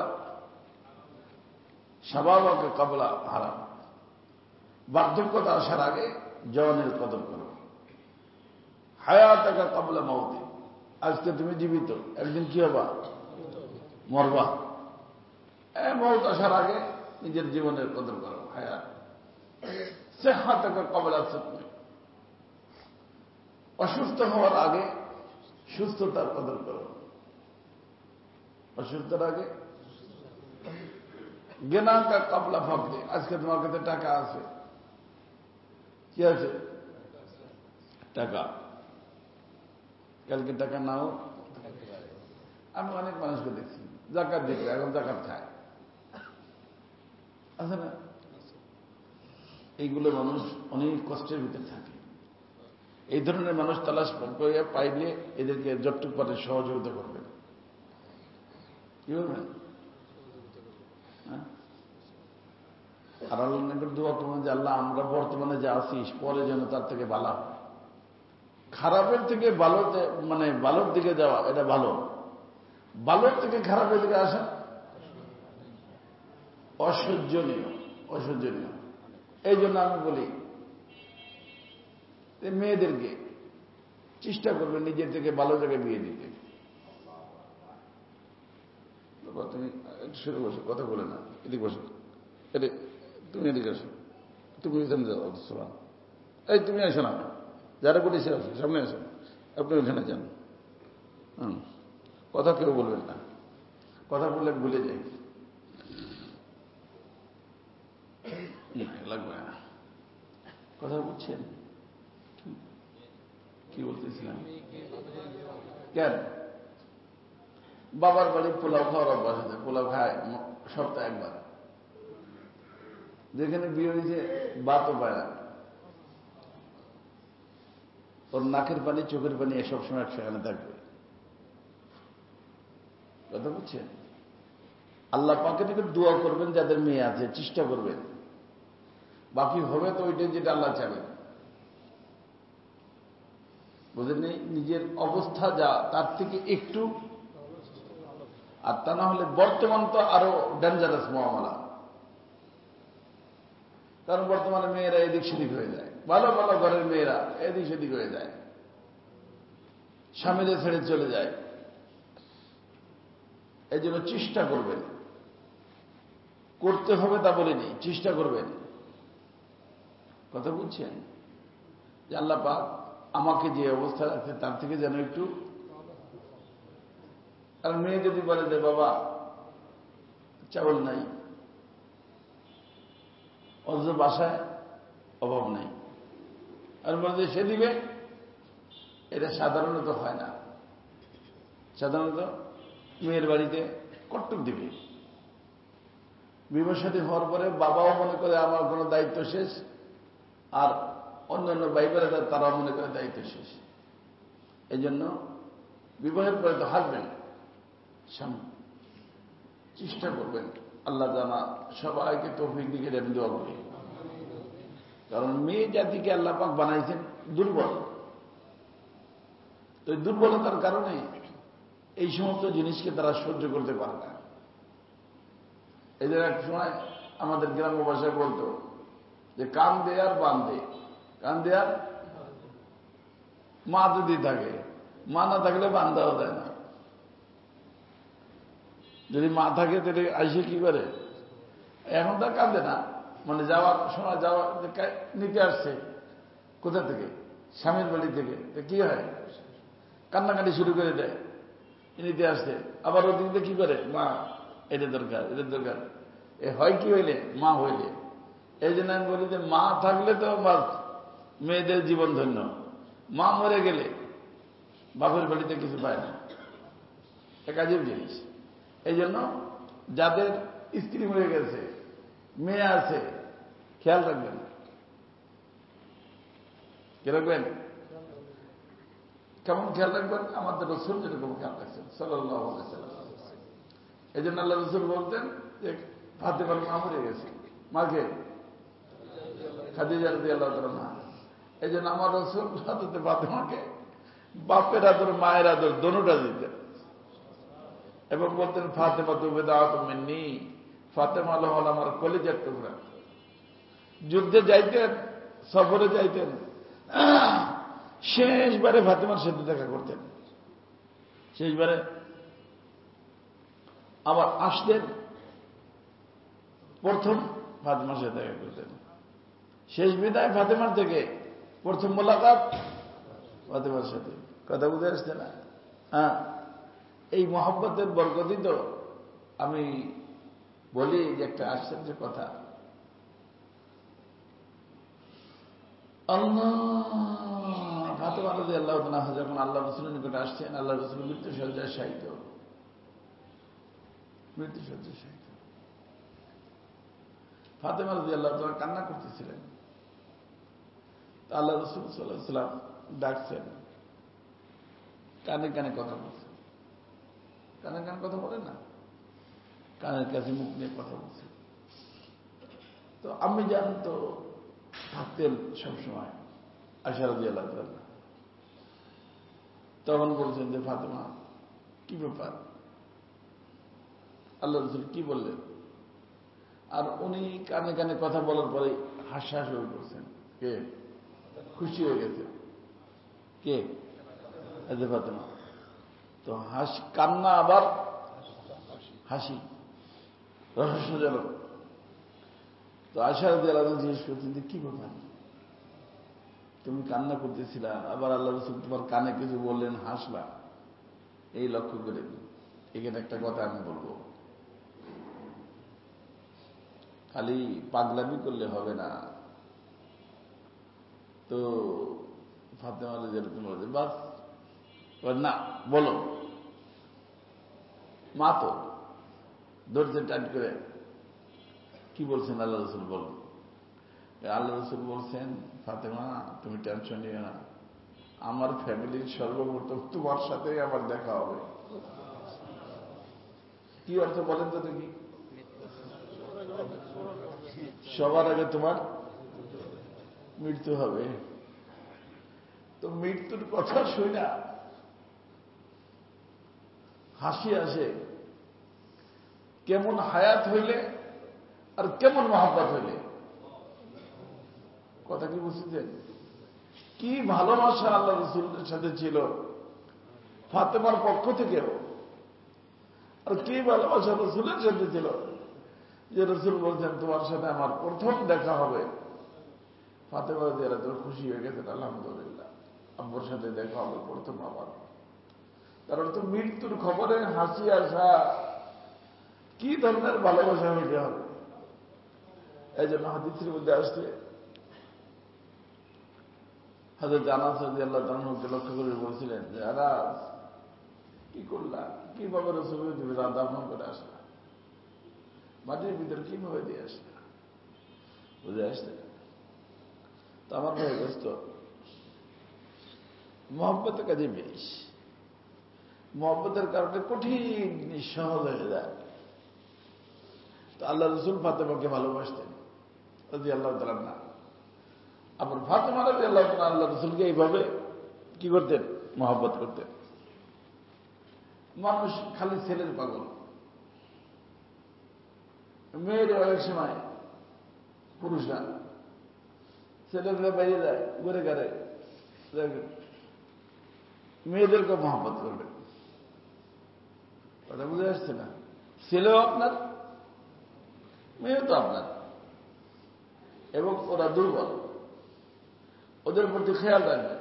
শাবাবাকা ক্বাবলা হারাম। বার্ধক্যতা আসার আগে জওয়ানের কদর করো। হায়াতাকা ক্বাবলা মাউতি। আজকে তুমি জীবিত, একদিন কি হবা? মরবা। মৌত আসার আগে নিজের জীবনের কদর করো। হায়াত সিহহাতাকা ক্বাবলা সাকমি। অসুস্থ হওয়ার আগে সুস্থতার কদর করো। অসুস্থতার আগে গিনাকা ক্বাবলা ফাকরি। আজকে তোমার কাছে টাকা আছে, কি আছে? টাকা। কালকে টাকা নাও। আমি অনেক মানুষকে দেখছি যাকাত দিতে, এখন যাকাত খায়, আছে না? এইগুলো মানুষ অনেক কষ্টের ভিতরে থাকে। এই ধরনের মানুষ তালাশ করে পাইলে এদেরকে যতটুকু পারে সহযোগিতা করবেন। কি বলবেন? আর আল্লাহ নবীর দোয়া করবেন যে আল্লাহ আমরা বর্তমানে যা আছি পরে যেন তার থেকে ভালো হয়। খারাপের থেকে ভালোতে, মানে ভালোর দিকে যাওয়া এটা ভালো, ভালোর থেকে খারাপের দিকে আসা অসহ্যনীয়, অসহ্যনীয়। এই জন্য আমি বলি মেয়েদেরকে চেষ্টা করবে নিজের থেকে ভালো জায়গায় বিয়ে দিতে। তুমি শুরু বসো, কথা বলে না, এদিকে বসো। এটি তুমি এদিকে আসো, তুমি এখানে যাও। এই তুমি আসো না, যারা বলেছে আসো, সামনে আসো। আপনি ওখানে যান। হুম, কথা কেউ বলবেন না, কথা বললে ভুলে যাই। লাগবে না, কথা বুঝছেন? কি বলতেছিলাম? কেন বাবার বাড়ি পোলাও খাওয়ার অভ্যাস আছে, পোলাও খায় সপ্তাহে একবার। যেখানে বিয়ে হয়েছে ভাতও পায় না। ওর নাকের পানি চোখের পানি এসব সময় সেখানে থাকবে। কথা বুঝছেন? আল্লাহ পাকের নিকট দোয়া করবেন যাদের মেয়ে আছে, চেষ্টা করবেন। বাকি হবে তো ওইটাই যেটা আল্লাহ চাবেন। বুঝলেন? নিজের অবস্থা যা তার থেকে একটু, আর তা না হলে বর্তমান তো আরো ডেঞ্জারাস মুআমালা। কারণ বর্তমানে মেয়েরা এদিক সেদিক হয়ে যায়, ভালো ভালো ঘরের মেয়েরা এদিক সেদিক হয়ে যায়, স্বামীদের ছেড়ে চলে যায়। এই জন্য চেষ্টা করবেন, করতে হবে তা বলিনি, চেষ্টা করবেন। কথা বুঝছেন? যে আল্লাহ পাক আমাকে যে অবস্থা আছে তার থেকে যেন একটু। আর মেয়ে যদি বলে যে বাবা চাউল নাই, অথচ বাসায় অভাব নেই, আর বলে সে দিবে, এটা সাধারণত হয় না। সাধারণত মেয়ের বাড়িতে কট্টক দিবে। বিবাহ শাদী হওয়ার পরে বাবাও মনে করে আমার কোনো দায়িত্ব শেষ, আর অন্যান্য ভাইবেরা তারাও মনে করে দায়িত্ব শেষ। এই জন্য বিবাহের পরে তো হাসবেন, স্বামী চেষ্টা করবেন। আল্লাহ জানা সবাইকে তৌফিক দিকে আমি দোয়া করি। কারণ মেয়ে জাতিকে আল্লাহ পাক বানাইছেন দুর্বল, তো দুর্বলতার কারণে এই সমস্ত জিনিসকে তারা সহ্য করতে পারে না। এদের এক সময় আমাদের গ্রাম্য ভাষায় বলতো যে কান দে আর বান দে, কান দে আর মা যদি থাকে, মা না থাকলে বান দেওয়া যায় না। যদি মা থাকে তাহলে আইসে কি করে, এখন তার কাঁদে না, মানে যাওয়ার সময় যাওয়া নিতে আসছে কোথা থেকে, স্বামীর বাড়ি থেকে, কি হয় কান্নাকাটি শুরু করে দেয়, নিতে আসছে। আবার ওদিকে কি করে, মা এটা দরকার, এটা দরকার, এ হয় কি হইলে? মা হইলে। এই জন্য আমি বলি যে মা থাকলে তো বাস মেয়েদের জীবন ধন্য, মা মরে গেলে বাপের বাড়িতে কিছু পায় না, এক আজীব জিনিস। এই জন্য যাদের স্ত্রী মরে গেছে, মেয়ে আছে, খেয়াল রাখবেন। কে রাখবেন? কেমন খেয়াল রাখবেন? আমাদের রাসূল যেরকম খেয়াল রাখছেন সাল্লাল্লাহু আলাইহি ওয়াসাল্লাম। এই জন্য আল্লাহ রাসূল বলতেন যে ফাতেমার মা মরে গেছে, মাকে খাদিজা রাদিয়াল্লাহু তাআলা মা। এই জন্য আমার রাসূল হযরত ফাতেমাকে বাপের আদর মায়ের আদর দোনোটা দিতেন এবং বলতেন ফাতেমা তু বিদআতুম মিন্নি, ফাতেমা হল আমার কলিজার টুকরা। যুদ্ধে যাইতেন, সফরে যাইতেন, শেষবারে ফাতেমার সাথে দেখা করতেন, শেষবারে আবার আসতেন, প্রথম ফাতেমার সাথে দেখা করতেন। শেষ বিদায় ফাতেমার থেকে প্রথম মোলাকাত ফাতেমার সাথে। কথা বুঝে আসছে না? হ্যাঁ, এই মহব্বতের বরকতই তো আমি বলি যে একটা আশ্চর্য কথা। আল্লাহ ফাতেমা রাদিয়াল্লাহু তাআলা যখন আল্লাহ রাসূলের নিকটে আসছেন, আল্লাহ রাসূল মৃত্যু শয্যায় শায়িত, মৃত্যু শয্যায় শায়িত। ফাতেমা রাদিয়াল্লাহু তাআলা কান্না করতেছিলেন। তা আল্লাহ রাসূল সাল্লাল্লাহু আলাইহি ওয়াসাল্লাম ডাকছেন, কানে কানে কথা বলছেন। কানে কানে কথা বলে না, কানের কাছে মুখ নিয়ে কথা বলছেন। তো আমি জানি তো থাকতেন সবসময় আয়েশা রাদিয়াল্লাহু তাআলা। তখন বলছেন যে ফাতেমা কি ব্যাপার? আল্লাহ রাসূল কি বললেন? আর উনি কানে কানে কথা বলার পরে হাসহাস হয়ে পড়ছেন। কে? খুশি হয়ে গেছে। কে? আজ ফাতেমা। তো হাসি, কান্না আবার হাসি, রহস্যজনক। তো আয়েশা রাদিয়াল্লাহু তাআলা জিজ্ঞেস করছেন যে কি ব্যাপার, তুমি কান্না করতেছিলা, আবার আল্লাহ রাসূল তোমার কানে কিছু বললেন, হাসলা। এই লক্ষ্য করে এখানে একটা কথা আমি বলবো, খালি পাগলামি করলে হবে না। তো ফাতেমা রাদিয়াল্লাহু তাআলা বলে বাস না, বলো। মা তো ধরছেন টাইট করে। কি বলছেন আল্লাহ রাসূল? বলুন। আল্লাহ রাসূল বলছেন, ফাতেমা তুমি টেনশন নিও না, আমার ফ্যামিলির সর্বপ্রথম তোমার সাথেই আমার দেখা হবে। কি অর্থ বলেন তো দেখি? সবার আগে তোমার মৃত্যু হবে। তো মৃত্যুর কথা শুই না হাসি আসে। কেমন হায়াত হইলে আর কেমন মহব্বত হইলে, কথা কি বুঝছেন? কি ভালোবাসা আল্লাহ রাসূলের সাথে ছিল ফাতেমার পক্ষ থেকেও, আর কি ভালোবাসা রাসূলের সাথে ছিল যে রাসূল বলছেন তোমার সাথে আমার প্রথম দেখা হবে। ফাতেমা রাদিয়াল্লাহু তাআলা খুশি হয়ে গেছেন, আলহামদুলিল্লাহ আব্বুর সাথে দেখা হবে প্রথম আমার। কারণ তো মৃত্যুর খবরে হাসি আসা কি ধরনের ভালোবাসা হইতে হবে। এই জন্য হাদিসের মধ্যে আসছে, হযরত আনাস রাদিয়াল্লাহু তাআলা লক্ষ্য করে বলছিলেন যে আনাস কি করলা, কিভাবে রাসূলের তুমি রাত দাফন করে আসলা, মাটির ভিতরে কিভাবে দিয়ে আসলা, বুঝে আসছে? তো আমার ভাই ব্যস্ত মহব্বতের কাজে বেশ, মহব্বতের কারণে কঠিন জিনিস সহজ হয়ে যায়। তো আল্লাহ রাসূল ফাতেমাকে ভালোবাসতেন রাদিয়াল্লাহু তাআলা না। আবার ফাতেমা রাদিয়াল্লাহু তাআলা আল্লাহ রাসূলকে এইভাবে কি করতেন? মহব্বত করতেন। মানুষ খালি ছেলের পাগল, মেয়ের অনেক সময় পুরুষরা ছেলেরা বাইরে যায় ঘুরে ঘরে, মেয়েদেরকে মহব্বত করবে। কথা বুঝে আসছে না? ছেলেও আপনার, মেয়েও তো আপনার, এবং ওরা দুর্বল, ওদের প্রতি খেয়াল রাখবে।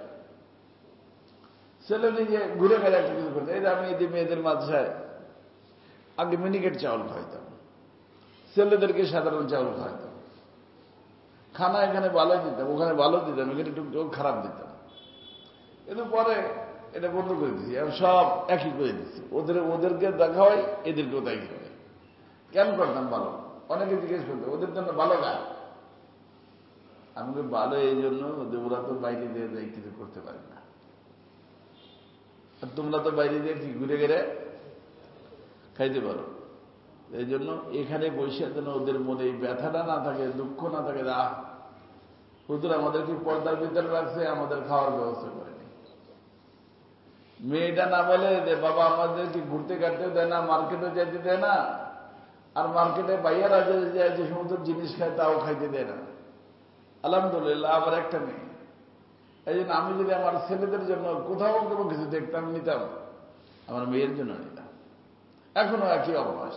ছেলে নিজে ঘুরে গেলে একটা কিছু করতে, এই যে আমি এই মেয়েদের মাঝে আগে মিনিকেট চাউল খাইতাম, ছেলেদেরকে সাধারণ চাউল খাওয়াইতাম। খানা এখানে ভালো দিতাম, ওখানে ভালো দিতাম, এখানে একটু খারাপ দিতাম। কিন্তু পরে এটা বন্ধ করে দিচ্ছি, আমি সব একই করে দিচ্ছি। ওদের ওদেরকে দেখা হয়, এদেরকেও তাই হয়। কেন করতাম ভালো? অনেকে জিজ্ঞেস করতো ওদের জন্য ভালো গায়। আমি ভালো এই জন্য ওরা তো বাইরে দিয়ে যাই কিছু করতে পারে না, আর তোমরা তো বাইরে দিয়ে কি ঘুরে ঘুরে খাইতে পারো। এই জন্য এখানে বসে যেন ওদের মনে এই ব্যথাটা না থাকে, দুঃখ না থাকে। আহ হুজুর আমাদের কি পর্দার ভিতরে রাখছে, আমাদের খাওয়ার ব্যবস্থা করেনি। মেয়েটা না বলে যে বাবা আমাদের কি ঘুরতে কাটতে দেয় না, মার্কেটে যেতে দেয় না, আর মার্কেটে বাইয়ারা যে সমস্ত জিনিস খায় তাও খাইতে দেয় না। আলহামদুলিল্লাহ আবার একটা মেয়ে। এই জন্য আমি যদি আমার ছেলেদের জন্য কোথাও কোনো কিছু দেখতাম, নিতাম, আমার মেয়ের জন্য নিতাম। এখনো একই অভ্যাস।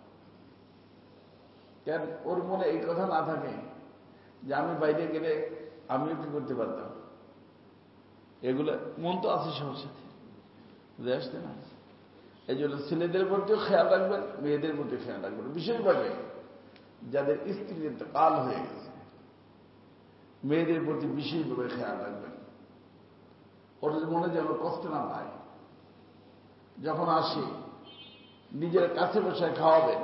কেন ওর মনে এই কথা না থাকে যে আমি বাইরে গেলে আমিও কি করতে পারতাম? এগুলো মন তো আছে সবার সাথে, বুঝে আসতে না। এই জন্য ছেলেদের প্রতিও খেয়াল রাখবেন, মেয়েদের প্রতি খেয়াল রাখবেন। বিশেষভাবে যাদের স্ত্রীর কাল হয়ে গেছে, মেয়েদের প্রতি বিশেষভাবে খেয়াল রাখবেন। ওদের মনে যেন কষ্ট না পায়। যখন আসে নিজের কাছে বসে খাওয়াবেন।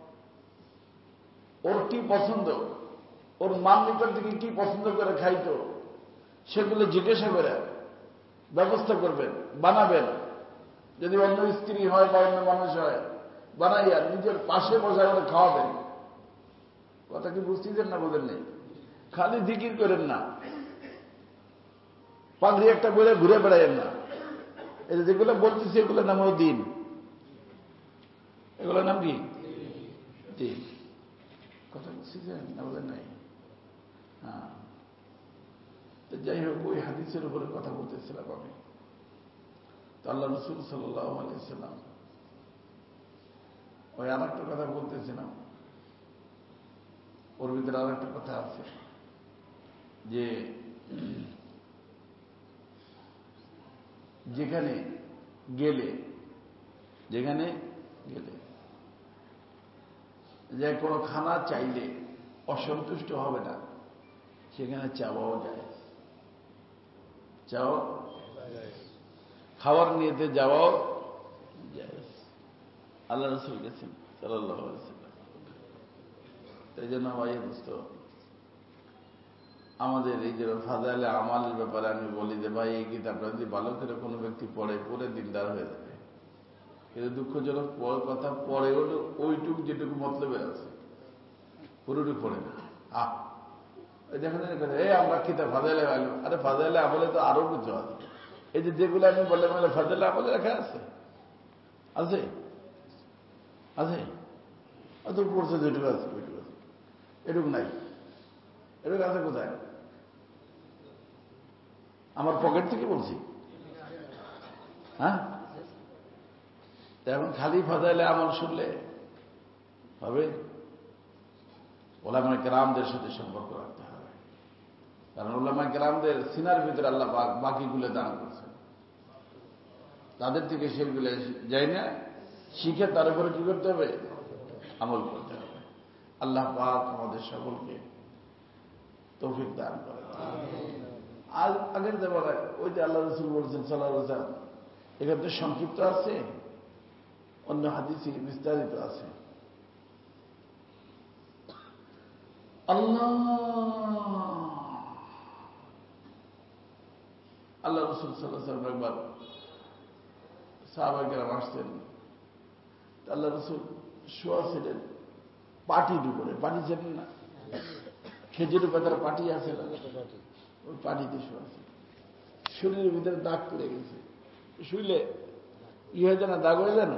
ওর কি পছন্দ, ওর মান নিকট থেকে কি পছন্দ করে খাইতো, সেগুলো জিজ্ঞাসা করে ব্যবস্থা করবেন, বানাবেন। যদি অন্য স্ত্রী হয় বা অন্য মানুষ হয়, বানাইয়া নিজের পাশে বসে করে খাওয়াবেন। কথা কি বুঝতেছেন না? বোঝেন নেই? খালি জিকির করেন না, পাগড়ি একটা বলে ঘুরে বেড়াইয়েন না। এই যেগুলো বলতেছি এগুলোর নাম হলো দিন। এগুলোর নাম কি? দিন। কথা বুঝতেছেন না? বোঝেন নাই? হ্যাঁ, যাই হোক, ওই হাদিসের উপরে কথা বলতেছিলাম আমি। তো আল্লাহ রসুল সাল্লাল্লাহু আলাইহি ওয়াসাল্লাম ওই আর একটা কথা বলতেছিলাম, ওর ভিতরে আর একটা কথা আছে যে যেখানে গেলে যেখানে গেলে যে কোনো খানা চাইলে অসন্তুষ্ট হবে না, সেখানে চাওয়াও যায়। চাও খাওয়ার নিয়েতে যাওয়াও যায়। আল্লাহ রসুল গেছেন সাল্লাল্লাহু আলাইহি ওয়াসাল্লাম। এই জন্য ভাই দোস্ত, আমাদের এই যে ফাজাইলে আমালের ব্যাপারে আমি বলি যে ভাই এই কিতাবটা যদি ভালো করে কোনো ব্যক্তি পড়ে, পড়ে দিনদার হয়ে যাবে। কিন্তু দুঃখজনক কথা, পড়ে হলো ওইটুকু যেটুকু মতলবে আছে, পুরোটুকু পড়ে না। আহ দেখেন এই আমরা কিতাব ফাজাইলে গেল, আরে ফাজাইলে আমলে তো আরো কিছু আছে। এই যে যেগুলো আমি বললাম বলে ফাজাইলে আমলে লেখা আছে, আছে আছে অত পড়ছে, যেটুকু আছে ওইটুকু আছে, এটুকু নাই। এটুকু আছে কোথায়? আমার পকেট থেকে বলছি। হ্যাঁ, এখন খালি ফাজাইলে আমল শুনলে হবে? ওলামায়ে কেরামদের সাথে সম্পর্ক রাখতে হবে। কারণ ওলামায়ে কেরামদের সিনার ভিতরে আল্লাহ বাকিগুলো দান করছে, তাদের থেকে সেগুলো যাই না, শিখে তার উপরে কি করতে হবে? আমল করতে হবে। আল্লাহ পাক আমাদের সকলকে তৌফিক দান করে। আর আগের দেওয়ার ওই যে আল্লাহ রসুল বলছেন সাল্লাল্লাহু আলাইহি ওয়াসাল্লাম, এখানে সংক্ষিপ্ত আছে, অন্য হাদিসে বিস্তারিত আছে। আল্লাহ আল্লাহ রসুল সাল্লাল্লাহু আলাইহি ওয়াসাল্লাম একবার সাহাবায়ে কেরাম আসতেন, আল্লাহ রসুল শোয়া ছিলেন পাটির উপরে। পাটি ছিলেন না, খেজুরের পাতার পাটি আছে না, ওই পাটিতে শোয়া ছিল। শরীরের ভিতরে দাগ পড়ে গেছে, শুইলে ই হয়ে যায় না, দাগ হয়ে যায় না।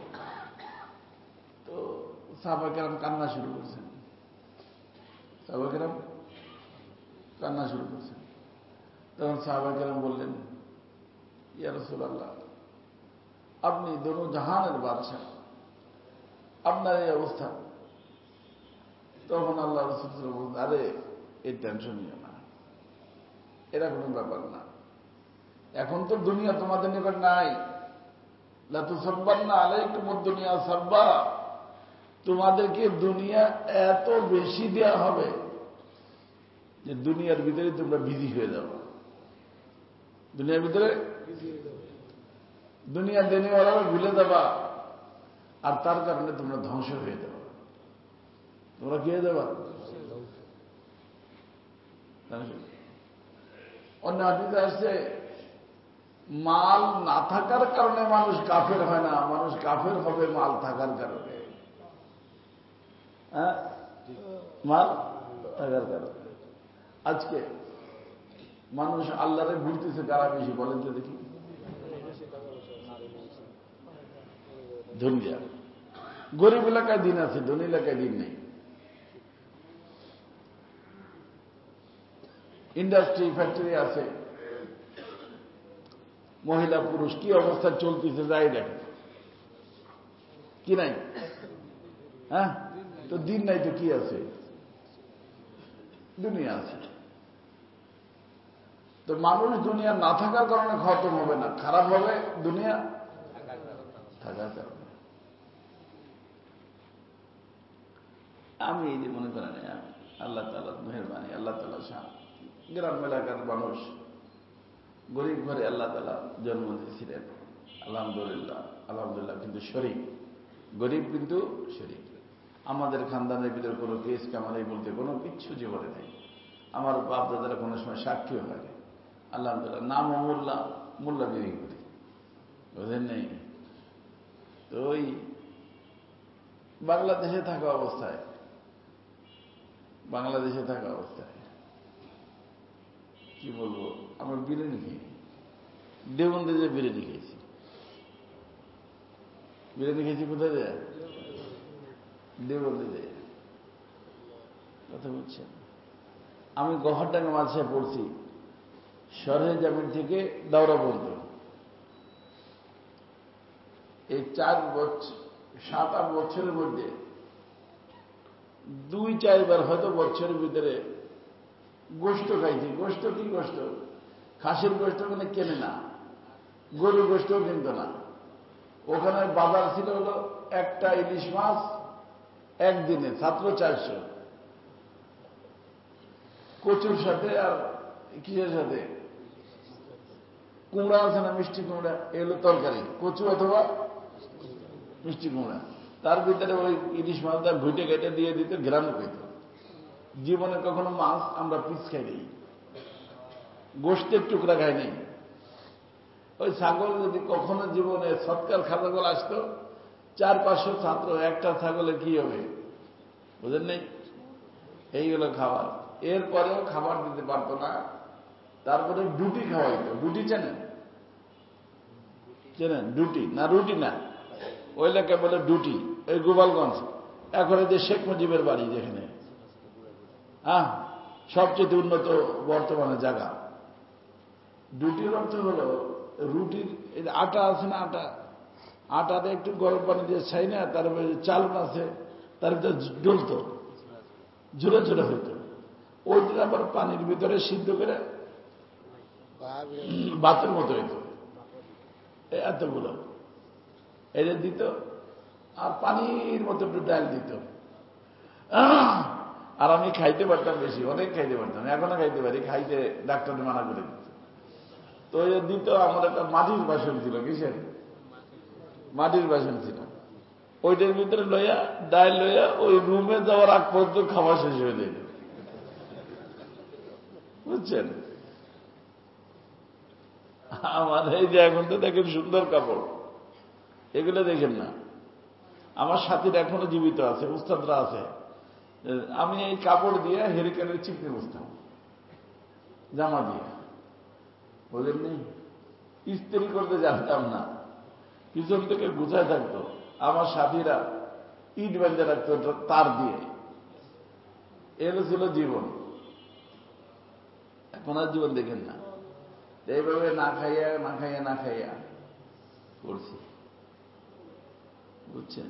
তো সাহাবায়ে কেরাম কান্না শুরু করছেন, সাহাবায়ে কেরাম কান্না শুরু করছেন। তখন সাহাবায়ে কেরাম বললেন, ইয়া রাসূলুল্লাহ, আপনি দোনো জাহানের বাদশা, আপনার এই অবস্থা। তখন আল্লাহ রাসূল বললেন, আরে এই টেনশন নিও না, এরা কোনো ব্যাপার না। এখন তো দুনিয়া তোমাদের নিকট নাই। লা তুসাব্বান্না আলাইকুম দুনিয়া সাব্বা, তোমাদেরকে দুনিয়া এত বেশি দেওয়া হবে যে দুনিয়ার ভিতরে তোমরা বিধি হয়ে যাও। দুনিয়ার ভিতরে দুনিয়া দেনেওয়ালা ভুলে যাবা, আর তার কারণে তোমরা ধ্বংস হয়ে যাবে। তোমরা কি হয়ে যাবা? অন্য হাদিসে আসছে, মাল না থাকার কারণে মানুষ কাফের হয় না, মানুষ কাফের হবে মাল থাকার কারণে। হ্যাঁ, মাল থাকার কারণে। আজকে মানুষ আল্লাহরে ভুলতেছে কারা বেশি বলেন তো দেখি? ধনিয়া। গরিব এলাকায় দিন আছে, ধনী এলাকায় দিন নেই। ইন্ডাস্ট্রি ফ্যাক্টরি আছে, মহিলা পুরুষ কি অবস্থা চলতেছে যাই দেখে, কি নাই? হ্যাঁ, তো দিন নাই তো কি আছে? দুনিয়া আছে। তো মানুষ দুনিয়া না থাকার কারণে খতম হবে না, খারাপ হবে দুনিয়া থাকার কারণে। আমি এই যে মনে করেন আল্লাহ তাআলার মেহেরবানি, আল্লাহ তাআলা শান, গ্রাম এলাকার মানুষ, গরিব ঘরে আল্লাহ তাআলা জন্ম দিয়েছিলেন, আলহামদুলিল্লাহ আলহামদুলিল্লাহ। কিন্তু শরীফ, গরিব কিন্তু শরীফ। আমাদের খানদানের ভিতরে কোনো কেস কামারি বলতে কোনো কিচ্ছু জীবনে নেই। আমার বাপ দাদারা কোনো সময় সাক্ষীও হয়নি, আলহামদুলিল্লাহ। নাম ও মোল্লা, মোল্লা বিক্রি করি, বুঝলেন নেই? তো ওই বাংলাদেশে থাকা অবস্থায় বাংলাদেশে থাকা অবস্থায় কি বলবো, আমরা বিরিয়ানি খেয়ে দেবন্দে যে বিরিয়ানি খেয়েছি। বিরিয়ানি খেয়েছি কোথায় যায়? দেবন্দে যায়। কথা বলছেন। আমি গহরডাঙ্গা মাদ্রাসায় পড়ছি, শহরে জামিন থেকে দাওরা পর্যন্ত। এই চার বছর সাত আট বছরের মধ্যে দুই চারবার হয়তো বছরের ভিতরে গোস্ত খাইছি। গোস্ত কি গোস্ত? খাসির গোস্ত মানে কেনে না, গরুর গোস্তও কিনত না। ওখানে বাজার ছিল হলো একটা ইলিশ মাছ একদিনে ছাত্র চারশো, কচুর সাথে আর কিসের সাথে, কুমড়া আছে না, মিষ্টি কুমড়া, এগুলো তরকারি, কচু অথবা মিষ্টি কুমড়া। তার ভিতরে ওই ইলিশ মাছটা ভুটে কেটে দিয়ে দিত, গ্রাম পেত। জীবনে কখনো মাছ আমরা পিস খাই নেই, গোষ্ঠের টুকরা খাই নেই। ওই ছাগল যদি কখনো জীবনে সৎকার খাজাগোল আসতো, চার পাঁচশো ছাত্র একটা ছাগলে কি হবে বুঝেন নেই? এইগুলো খাবার। এরপরেও খাবার দিতে পারতো না। তারপরে ডুটি খাওয়াইতো। ডুটি চেনেন? চেনেন ডুটি না? রুটি না, ওই এলাকায় বলে ডুটি। ওই গোপালগঞ্জ, এখন যে শেখ মুজিবের বাড়ি যেখানে, হ্যাঁ, সবচেয়ে উন্নত বর্তমানে জায়গা। ডুটির অর্থ হল রুটির আটা আছে না, আটা আটাতে একটু গরম পানি দিয়ে ছাই না, তারপরে চালন আছে, তার ভিতরে ডলত, ঝুড়ে ঝুড়ে হইত। ওইটা আবার পানির ভিতরে সিদ্ধ করে ভাতের মতো হইত, এতগুলো এটা দিত। আর পানির মতো একটু ডাল দিত। আর আমি খাইতে পারতাম বেশি, অনেক খাইতে পারতাম, এখনো খাইতে পারি, খাইতে ডাক্তার মানা করে দিত। তো দিত। আমার একটা মাটির বাসন ছিল, কিসের মাটির বাসন ছিল, ওইটার ভিতরে লইয়া ডাল লইয়া ওই রুমে যাওয়ার আগ পর্যন্ত খাওয়া শেষ হয়ে যায়, বুঝছেন? আমার এই যে এখন তো দেখেন সুন্দর কাপড়, এগুলো দেখেন না। আমার সাথীরা এখনো জীবিত আছে, উস্তাদরা আছে। আমি এই কাপড় দিয়ে হেরিকেনের চিপনি বসতাম, জামা দিয়ে, বলেন নেই? ইস্ত্রি করতে জানতাম না, পিছন থেকে গুছায় থাকতো। আমার সাথীরা ইট বেঁধে রাখতো তার দিয়ে। এলো ছিল জীবন। এখন আর জীবন দেখেন না। এইভাবে না খাইয়া না খাইয়া না খাইয়া করছি, বুঝছেন?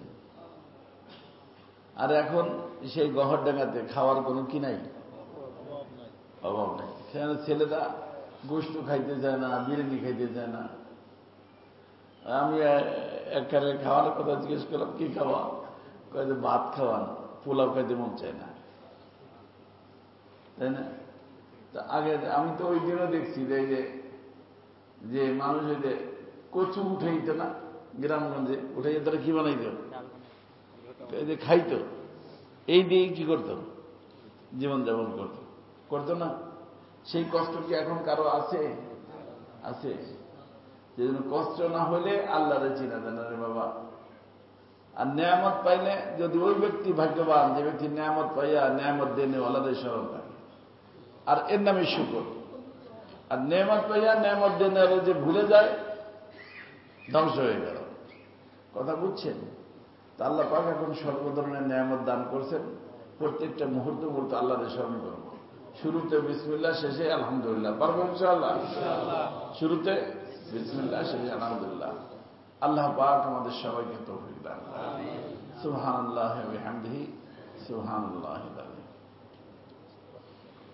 আর এখন সেই গহরডাঙ্গাতে খাওয়ার কোনো কি নাই, অভাব নাই। সেখানে ছেলেরা গোস্ত খাইতে চায় না, বিরিয়ানি খাইতে চায় না। আমি একবারে খাওয়ার কথা জিজ্ঞেস করলাম, কি খাওয়া? কয়ে যে ভাত খাওয়ান, পোলাও খাইতে মন চায় না, তাই না? তা আগে আমি তো ওই দিনও দেখছি যে যে মানুষ ওই যে কচু উঠাইতো না গ্রামগঞ্জে, উঠাইতে তারা কি বানাইত, এই যে খাইতো, এই দিয়ে কি করত, জীবনযাপন করত, করতো না? সেই কষ্ট কি এখন কারো আছে? আছে। যেজন্য কষ্ট না হইলে আল্লাহরে চিনা দেন রে বাবা। আর নেয়ামত পাইলে যদি ওই ব্যক্তি ভাগ্যবান যে ব্যক্তি নেয়ামত পাইয়া নেয়ামত দেনে আল্লাহদের স্মরণ থাকে, আর এর নামে শুকর। আর নেয়ামত পাইয়া নেয়ামত দেনে যে ভুলে যায়, ধ্বংস হয়ে গেল। কথা বুঝছেন? তা আল্লাহ পাক এখন সর্ব ধরনের নেয়ামত দান করছেন, প্রত্যেকটা মুহূর্ত মুহূর্ত আল্লাহদের স্মরণ করব। শুরুতে বিসমিল্লাহ, শেষে আলহামদুলিল্লাহ। পারবো ইনশাআল্লাহ? শুরুতে বিসমিল্লাহ, শেষে আলহামদুলিল্লাহ। আল্লাহ পাক আমাদের সবাইকে তৌফিক দান। সুবহানাল্লাহি ওয়া বিহামদিহি, সুবহানাল্লাহিল আযীম।